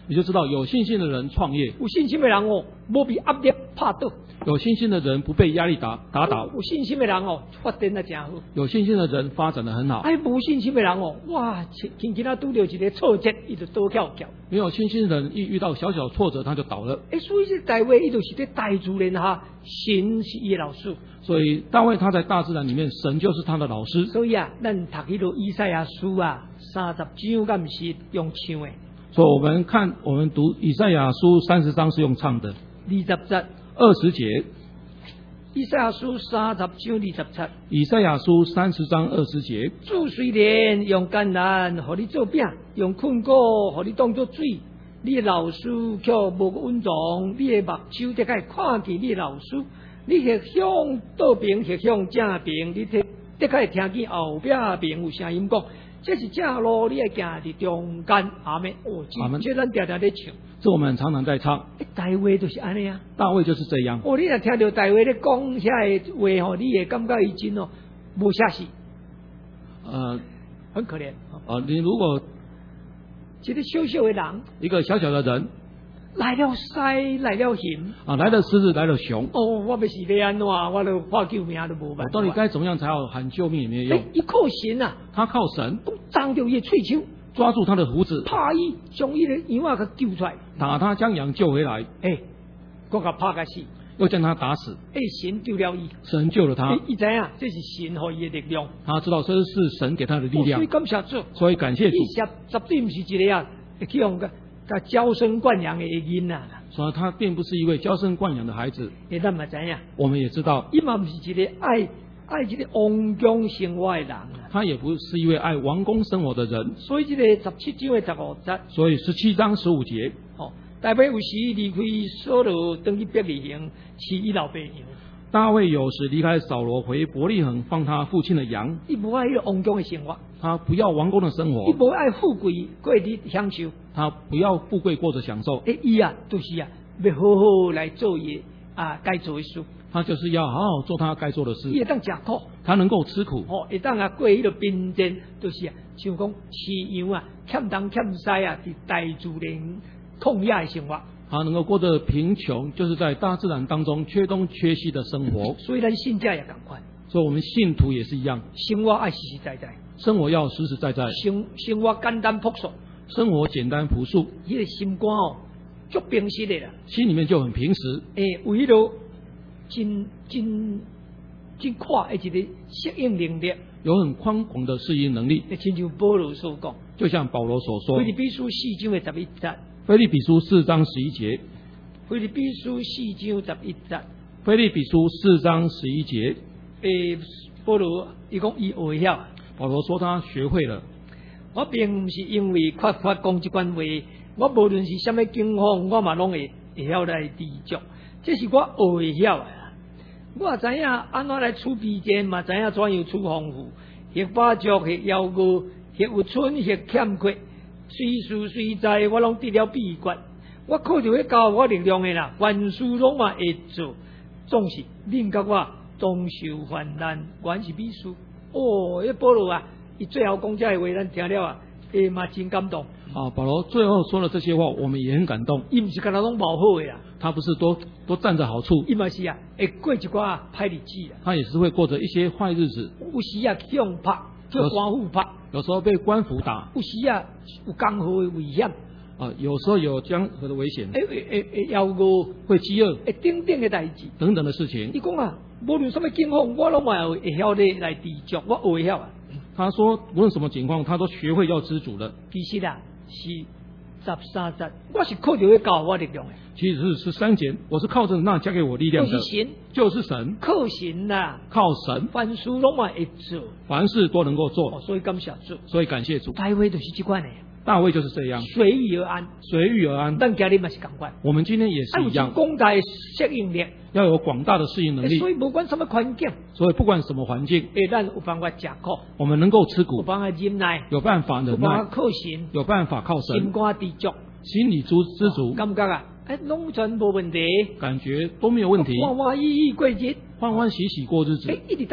你就知道有信心的人创业， 有信心的人哦，无被压力拍倒。 有信心的人不被压力打打倒， 有信心的人哦，发展得真好。 有信心的人发展得很好。 哎，无信心的人哦，哇，轻轻啊拄到一个挫折，伊就倒翘翘。 没有信心的人一遇到小小挫折他就倒了。 哎，所以这大卫伊就是在大自然下，神是伊的老师。 所以大卫他在大自然里面，神就是他的老师。 所以啊，咱读迄个以赛亚书啊，三十章敢毋是用唱的？ 所以我们看，我们读以赛亚书三十章是用唱的。 二十节， 二十节。 以赛亚书三十章二十节。 以赛亚书三十章二十节。 主虽然用橄榄互你做饼，用困果互你当作水，你的老师却无稳重，你的目睭得该看见你的老师，你逆向倒边，逆向正边，你得得该听见后壁边有声音讲，这是正路，你要行伫中间。阿门。哦，这这咱常常在唱。 这我们常常在唱。 欸、大卫就是安尼啊， 大卫就是这样。 哦，你若听到大卫咧讲遐个话吼，你会感觉伊真哦无写实， 呃， 很可怜。 呃，你如果一个小小的人， 一个小小的人来了狮，来了熊啊，来了狮子，来了熊。 哦，我要是要安怎，我都喊救命都无办法。 到底该怎么样才好喊救命也没有用？ 伊、欸、靠神啊， 他靠神， 张着伊的喙手， 抓住他的胡子， 拍伊，将伊的羊仔给救出来， 打他将羊救回来。 哎、欸，搁甲拍个死， 又将他打死。 哎、欸，神救了伊， 神救了他。 伊知影这是神给伊的力量， 他知道这是神给他的力量。 哦、所以感谢主， 所以感谢主。 伊绝绝对不是一个啊，会去用个个娇生惯养的囡仔。 所以他并不是一位娇生惯养的孩子。 诶，咱嘛知影， 我们也知道， 伊嘛不是一个爱爱一个王宫生活的人啊。 他也不是一位爱王宫生活的人。 所以这个十七章的十五节， 所以十七章十五节， 哦，大卫有时离开扫罗，登去伯利恒，饲伊老爸羊。 大卫有时离开扫罗回伯利恒，放他父亲的羊。 伊无爱迄个王宫的生活， 他不要王宫的生活。 伊无爱富贵过日享受， 他不要富贵过着享受。 诶，伊啊，就是啊。要好好来做伊啊该做的事， 他就是要好好做他该做的事。 伊会当吃苦， 他能够吃苦， 哦，会当啊过迄个贫贱，就是啊，像讲饲羊啊，欠东欠西啊，伫大自然旷野的生活。 他能够过得贫穷，就是在大自然当中缺东缺西的生活。 所以咱信者也同款， 所以我们信徒也是一样， 生活爱实实在在， 生活要实实在在， 生生活简单朴素， 生活简单朴素， 迄个心肝哦。足平实的啦， 心里面就很平实。 诶、欸，有迄个真真真快的一个适应能力， 有很宽广的适应能力。 亲像保罗所讲， 就像保罗所说， 腓立比书四章的十一节， 腓立比书四章十一节， 腓立比书四章十一节， 腓立比书四章十一节。 诶、欸，保罗伊讲伊会晓， 保罗说他学会了。 我并不是因为缺乏讲这款话。我无论是什么境况，我嘛拢会会晓来知足，这是我会晓的。我也知影安怎来处避战，嘛知影怎样处丰富，或把足，或夭饿，或有春，或欠缺，随时随在，我拢得了秘诀。我靠着迄教我力量的啦，凡事拢嘛会做，总是恁甲我同受患难，原是秘书。哦，迄保罗啊，伊最后讲这话，咱听了啊，诶嘛真感动。 啊，保罗最后说了这些话，我们也很感动。 伊不是跟他拢冇好的啦， 他不是都都占着好处， 伊嘛是啊，会过一寡歹日子啊。 他也是会过着一些坏日子。 有时啊，向拍，叫官府拍； 有时候被官府打； 有时啊，有江河的危险。 啊，有时候有江河的危险。 诶诶诶诶，要饿， 会饥饿， 诶，等等的代志， 等等的事情。 伊讲啊，无论什么境况，我拢嘛会晓得来知足，我会晓啊。 他说，无论什么情况，他都学会要知足了。 其实啊，是。十三节，我是靠着去教我力量的。 其实是十三节，我是靠着那加给我力量的， 就是神， 就是神， 靠神啦， 靠神， 凡事拢嘛会做， 凡事都能够做， 哦、所以感谢主， 所以感谢主。 大卫就是这款的， 大卫就是这样， 随遇而安， 随遇而安。 咱今日嘛是同款， 我们今天也是一样， 广大的适应力， 要有广大的适应能力。 所以不管什么环境， 所以不管什么环境， 诶，咱有办法吃苦， 我们能够吃苦， 有办法忍耐， 有办法忍耐， 有办法靠神， 有办法靠神， 心肝知足。 心里知知足， 感觉啊，哎，拢全无问题， 感觉都没有问题， 欢欢喜喜过日， 欢欢喜喜过日子， 哎，一直等，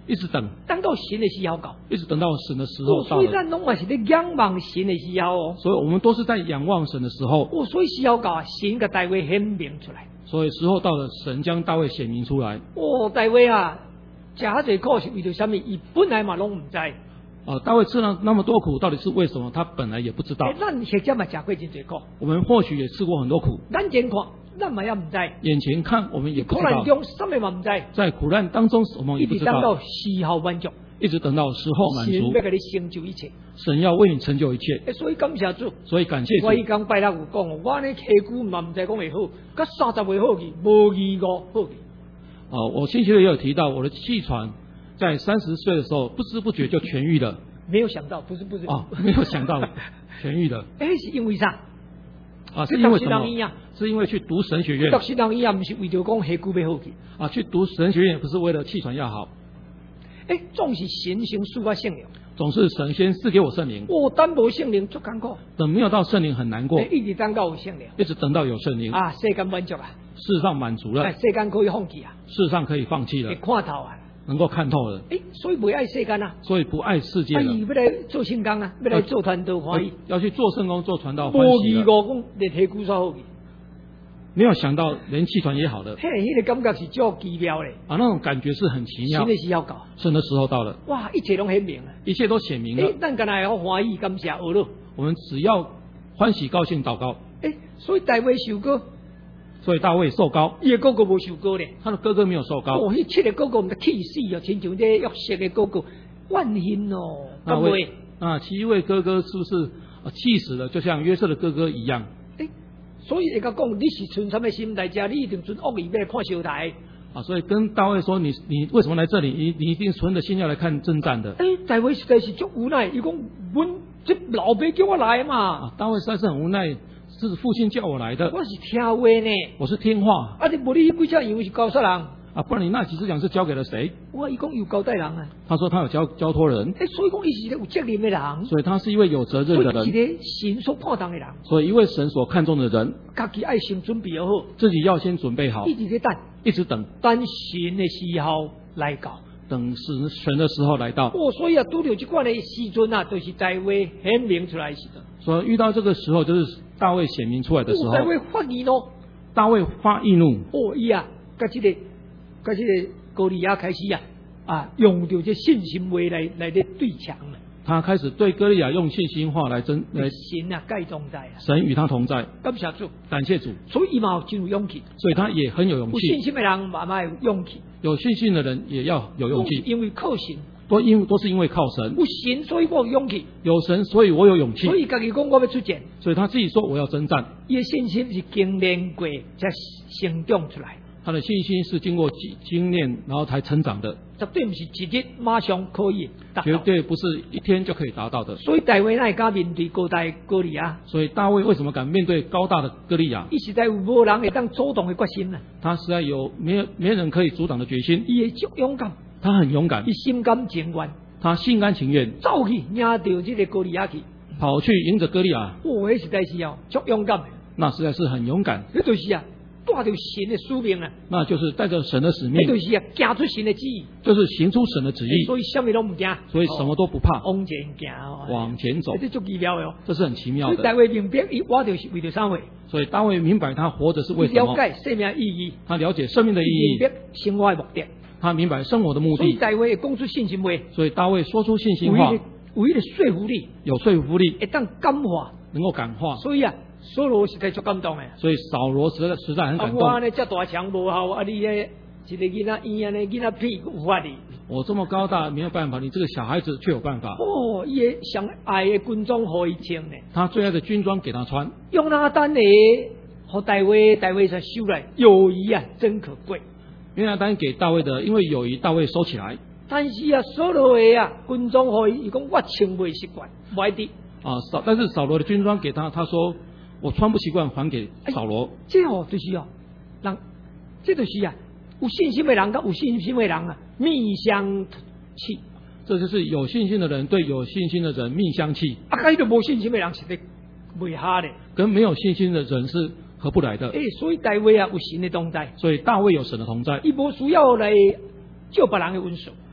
一直等， 等到神的时候到， 一直等到神的时候到所以了。 咱拢嘛是咧仰望神的时候哦。 所以我们都是在仰望神的时候。 哦，所以时候到啊，神个大卫显明出来。 所以时候到了，神将大卫显明出来。 哦，大卫啊，吃遐济苦是为着什么？伊本来嘛拢唔知。 啊，大卫吃了那么多苦，到底是为什么？他本来也不知道。 欸、咱或者嘛吃过真济苦。 我们或许也吃过很多苦。 咱眼看，咱嘛也唔知。 眼前看，我们也不知苦难道。 中什么嘛唔知。在苦难当中，我们也不知道。 一直等到时候满足。 一直等到时候满足。 神要给你成就一切。 神要为你成就一切。 欸、所以感謝主。 所以感謝主。 我伊講拜六有講，我呢旗鼓嘛唔知講會好，甲三十會好去，無二五好去。 哦，我星期六也有提到，我的氣喘在三十歲的時候，不知不覺就痊愈了。 沒有想到，不是不是。 哦，沒有想到痊愈了。 哎，是因為啥？ 啊，是因為什麼？是因為去讀神學院。 讀神學院唔是為咗講旗鼓要好去。 啊，去讀神學院不是為了氣喘要好。 哎，總是神先賜我聖靈。 總是神先賜給我聖靈。 我等無聖靈足艱苦。 等沒有到聖靈很難過。 一直等到有聖靈。 一直等到有聖靈。 啊，世間滿足啊。 世上滿足了。 哎，世間可以放棄啊。 世上可以放棄了。 看透啊。 能夠看透了。 哎，所以不愛世間啊。 所以不愛世界了。 哎，要來做聖工啊，要來做傳道歡喜。 要去做聖工，做傳道歡喜了。 無二五講連旗鼓所好去。 沒有想到連氣喘也好了。 嘿，迄個感覺是足奇妙嘞。 啊，那種感覺是很奇妙。 神的時候到。 神的時候到了。 哇，一切都顯明了。 一切都顯明了。 哎，咱干那要歡喜感謝學咯。 我們只要歡喜高興禱告。 哎，所以大衛受膏。 所以大衛受膏。 伊個哥哥無受膏咧。 他的哥哥沒有受膏。 哦，迄七個哥哥唔得氣死哦，親像啲約瑟嘅哥哥，萬幸哦。 那位啊，七位哥哥是不是啊氣死了？就像約瑟的哥哥一樣。 所以人家講，你是存什麼心來遮？你一定存惡意要看小台。 啊，所以跟大衛說，你你為什麼來這裡？你你一定存着心要來看征戰的。 哎，大衛實在是足無奈，伊講，阮這老爸叫我來嘛。 啊，大衛實在是很無奈，是父親叫我來的。 我是聽話呢。我是聽話。啊，你無你幾隻樣是教殺人？ 啊，不然你那幾隻羊是交給了誰？ 我伊講有交代人啊。 他說他有交交託人。 哎，所以講伊是一個有責任的人。 所以他是一位有責任的人。 是一個神所看重的人。 所以一位神所看重的人， 自己愛先準備好， 自己要先準備好， 一直在等， 一直等， 等神的時候來到。 等神神的時候來到。 哦，所以啊，拄到這款的時陣啊，就是大衛顯明出來的時陣。 所以遇到這個時候，就是大衛顯明出來的時候。 大衛發義怒。 大衛發義怒。 哦，伊啊，甲這個，甲這個歌利亞開始啊，啊，用到這信心話來來咧對強了。 他開始對歌利亞用信心話來爭來。 神啊，該同在啊。 神與他同在。 感謝主。 感謝主。 所以伊嘛有真有勇氣。 所以他也很有勇氣。 有信心的人慢慢有勇氣。 有信心的人也要有勇氣。 因為靠神。 都因都是因為靠神。 有神，所以我有勇氣。 有神，所以我有勇氣。 所以家己講我要出戰。 所以他自己說我要征戰。 伊的信心是經練過才成長出來。 他的信心是經過經驗，然後才成長的。 絕對不是一日馬上可以達到。 絕對不是一天就可以達到的。 所以大衛哪敢面對高大歌利亞？ 所以大衛為什麼敢面對高大的歌利亞？ 伊實在有無人會當阻擋的決心啊！ 他實在有沒有沒人可以阻擋的決心？ 伊會足勇敢， 他很勇敢， 伊心甘情願， 他心甘情願走去迎到這個歌利亞去， 跑去迎着歌利亞。 哦，迄實在是哦，足勇敢。 那實在是很勇敢。 迄就是啊。帶着神的使命啊， 那就是帶着神的使命， 就是啊，行出神的旨意， 就是行出神的旨意。 所以什麼都唔驚， 所以什麼都不怕， 往前行， 往前走， 這足奇妙哦， 這是很奇妙的。 所以大衛明白，伊活着是為了啥貨？ 所以大衛明白他活着是為什麼？ 了解生命意義， 他了解生命的意義， 明白生活的目的， 他明白生活的目的。 所以大衛講出信心話， 所以大衛說出信心話， 有一個說服力， 有說服力， 會當感化， 能夠感化。 所以啊。掃羅實在足感動誒， 所以掃羅實在實在很感動。 啊，我呢這大槍無效，啊你呢一個囡仔醫啊呢囡仔屁有法力。我這麼高大沒有辦法，你這個小孩子卻有辦法。 哦，伊個上愛的軍裝可以穿呢， 他最愛的軍裝給他穿。 用那單呢，和大衛大衛才收來，友誼啊真可貴。 用那單給大衛的，因為友誼大衛收起來。 但是啊，掃羅的啊軍裝可以，伊講我穿未習慣，唔愛啲。 啊，掃但是掃羅的軍裝給他，他說。我穿不習慣，還給掃羅。 哎、這哦就是哦，人，這就是啊，有信心的人跟有信心的人啊，命相契。 這就是有信心的人對有信心的人命相契。 啊，跟個無信心的人是得袂合的。 跟沒有信心的人是合不來的。 哎，所以大衛啊有神的同在。 所以大衛有神的同在。 伊無需要來借別人的恩賜。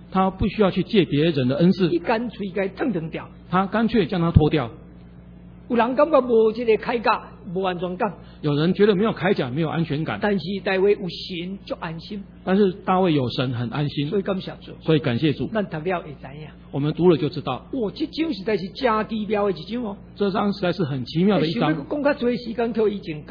他不需要去借别人的恩赐， 伊干脆该腾腾掉。 他干脆将它脱掉。 有人感觉无这个铠甲，无安全感。 有人觉得没有铠甲没有安全感， 但是大卫有神就安心。 但是大卫有神很安心， 所以感谢主。 所以感谢主。 咱读了会知影。我们读了就知道。 哇，这章实在是真奇妙的一章哦。 这章实在是很奇妙的一章。 想要讲较多时间，就已经够。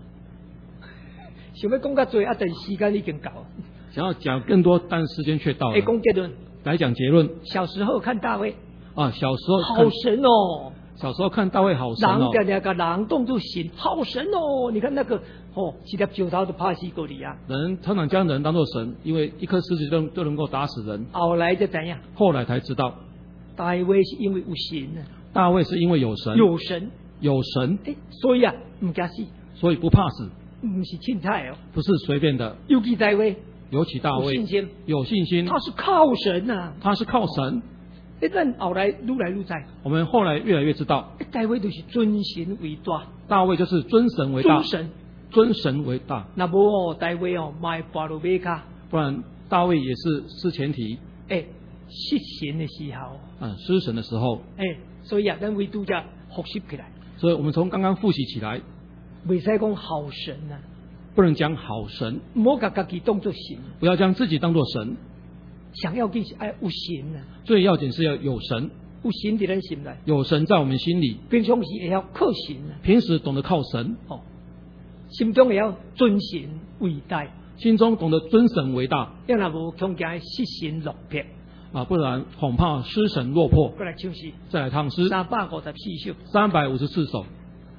想要讲较多啊，但时间已经够。 想要讲更多，但时间却到了。 来讲结论。 来讲结论。 小时候看大卫。 啊，小时候好神哦。 小时候看大卫好神哦， 人家个人当作神，好神哦！你看那个哦，一粒石头都怕死过你啊！ 人常常将人当作神，因为一颗石子就就能够打死人。 后来就怎样？ 后来才知道， 大卫是因为有神啊。 大卫是因为有神， 有神， 有神， 哎，所以啊，唔惊死， 所以不怕死， 唔是凊彩哦， 不是随便的。 尤其大卫， 尤其大卫有信心， 有信心， 他是靠神啊， 他是靠神。 哎，咱后来愈来愈知， 我们后来越来越知道， 大卫就是尊神为大， 大卫就是尊神为大， 尊神， 尊神为大。 那无哦，大卫哦，卖巴罗贝卡， 不然大卫也是失前提。 哎，失神的时候， 嗯，失神的时候， 哎，所以啊，咱为拄则复习起来。 所以我们从刚刚复习起来， 未使讲好神啊， 不能讲好神， 唔好把自己当作神， 不要将自己当作神。 想要紧是爱有神啊， 最要紧是要有神， 有神在咱心内， 有神在我们心里。 平常时也要靠神啊， 平时懂得靠神， 哦，心中也要尊神为大， 心中懂得尊神为大。 要若无恐惊失神落魄啊，不然恐怕失神落魄。 过来唱诗， 再来唱诗， 三百五十四首， 三百五十四首。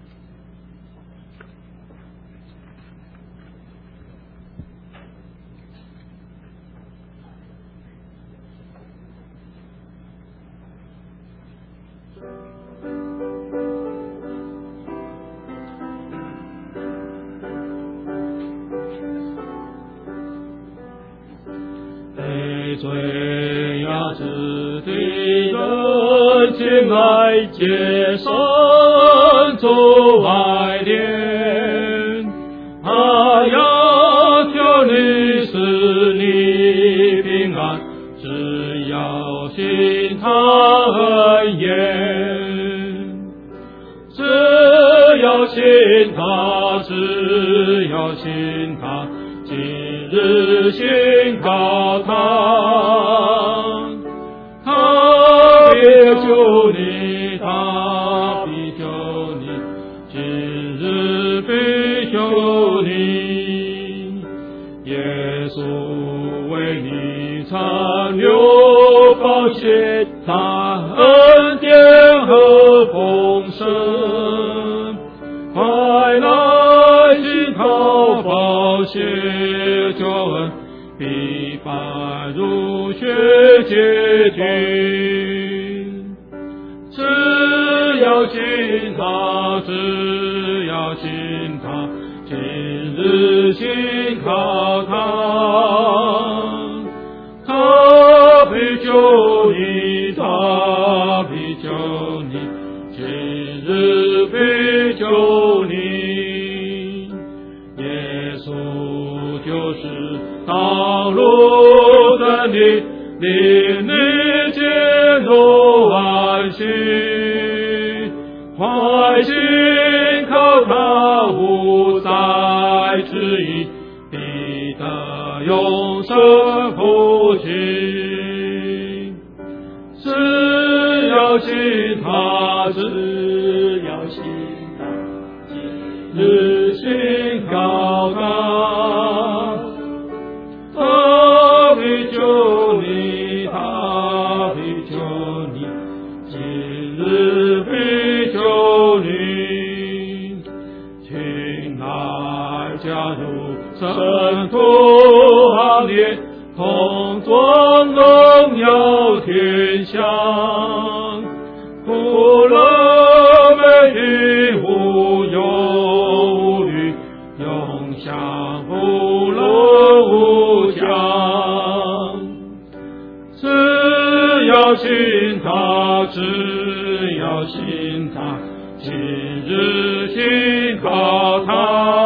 最雅之的人情爱结生主爱恋，他要求你使你平安，只要信他恩言，只要信他，只要信他，今日信靠他，他必救你，他必救你，今日必救你。耶稣为你残流宝血，他恩典和丰盛，快来信靠宝血救恩，必把入血结晶。只要信他，只要信他，今日信靠他，他必救你，他必救你，今日必救你。耶稣就是道路真理，令你进入安息，快信靠他，无再质疑，必得永生福气。只要信他，只要信他，今日信靠他，他必救你，他必救你，今日必救你。请来加入圣徒行列，同作荣耀天下，苦乐美丽无忧无虑，永享福乐无疆。只要信他，只要信他，今日信靠他，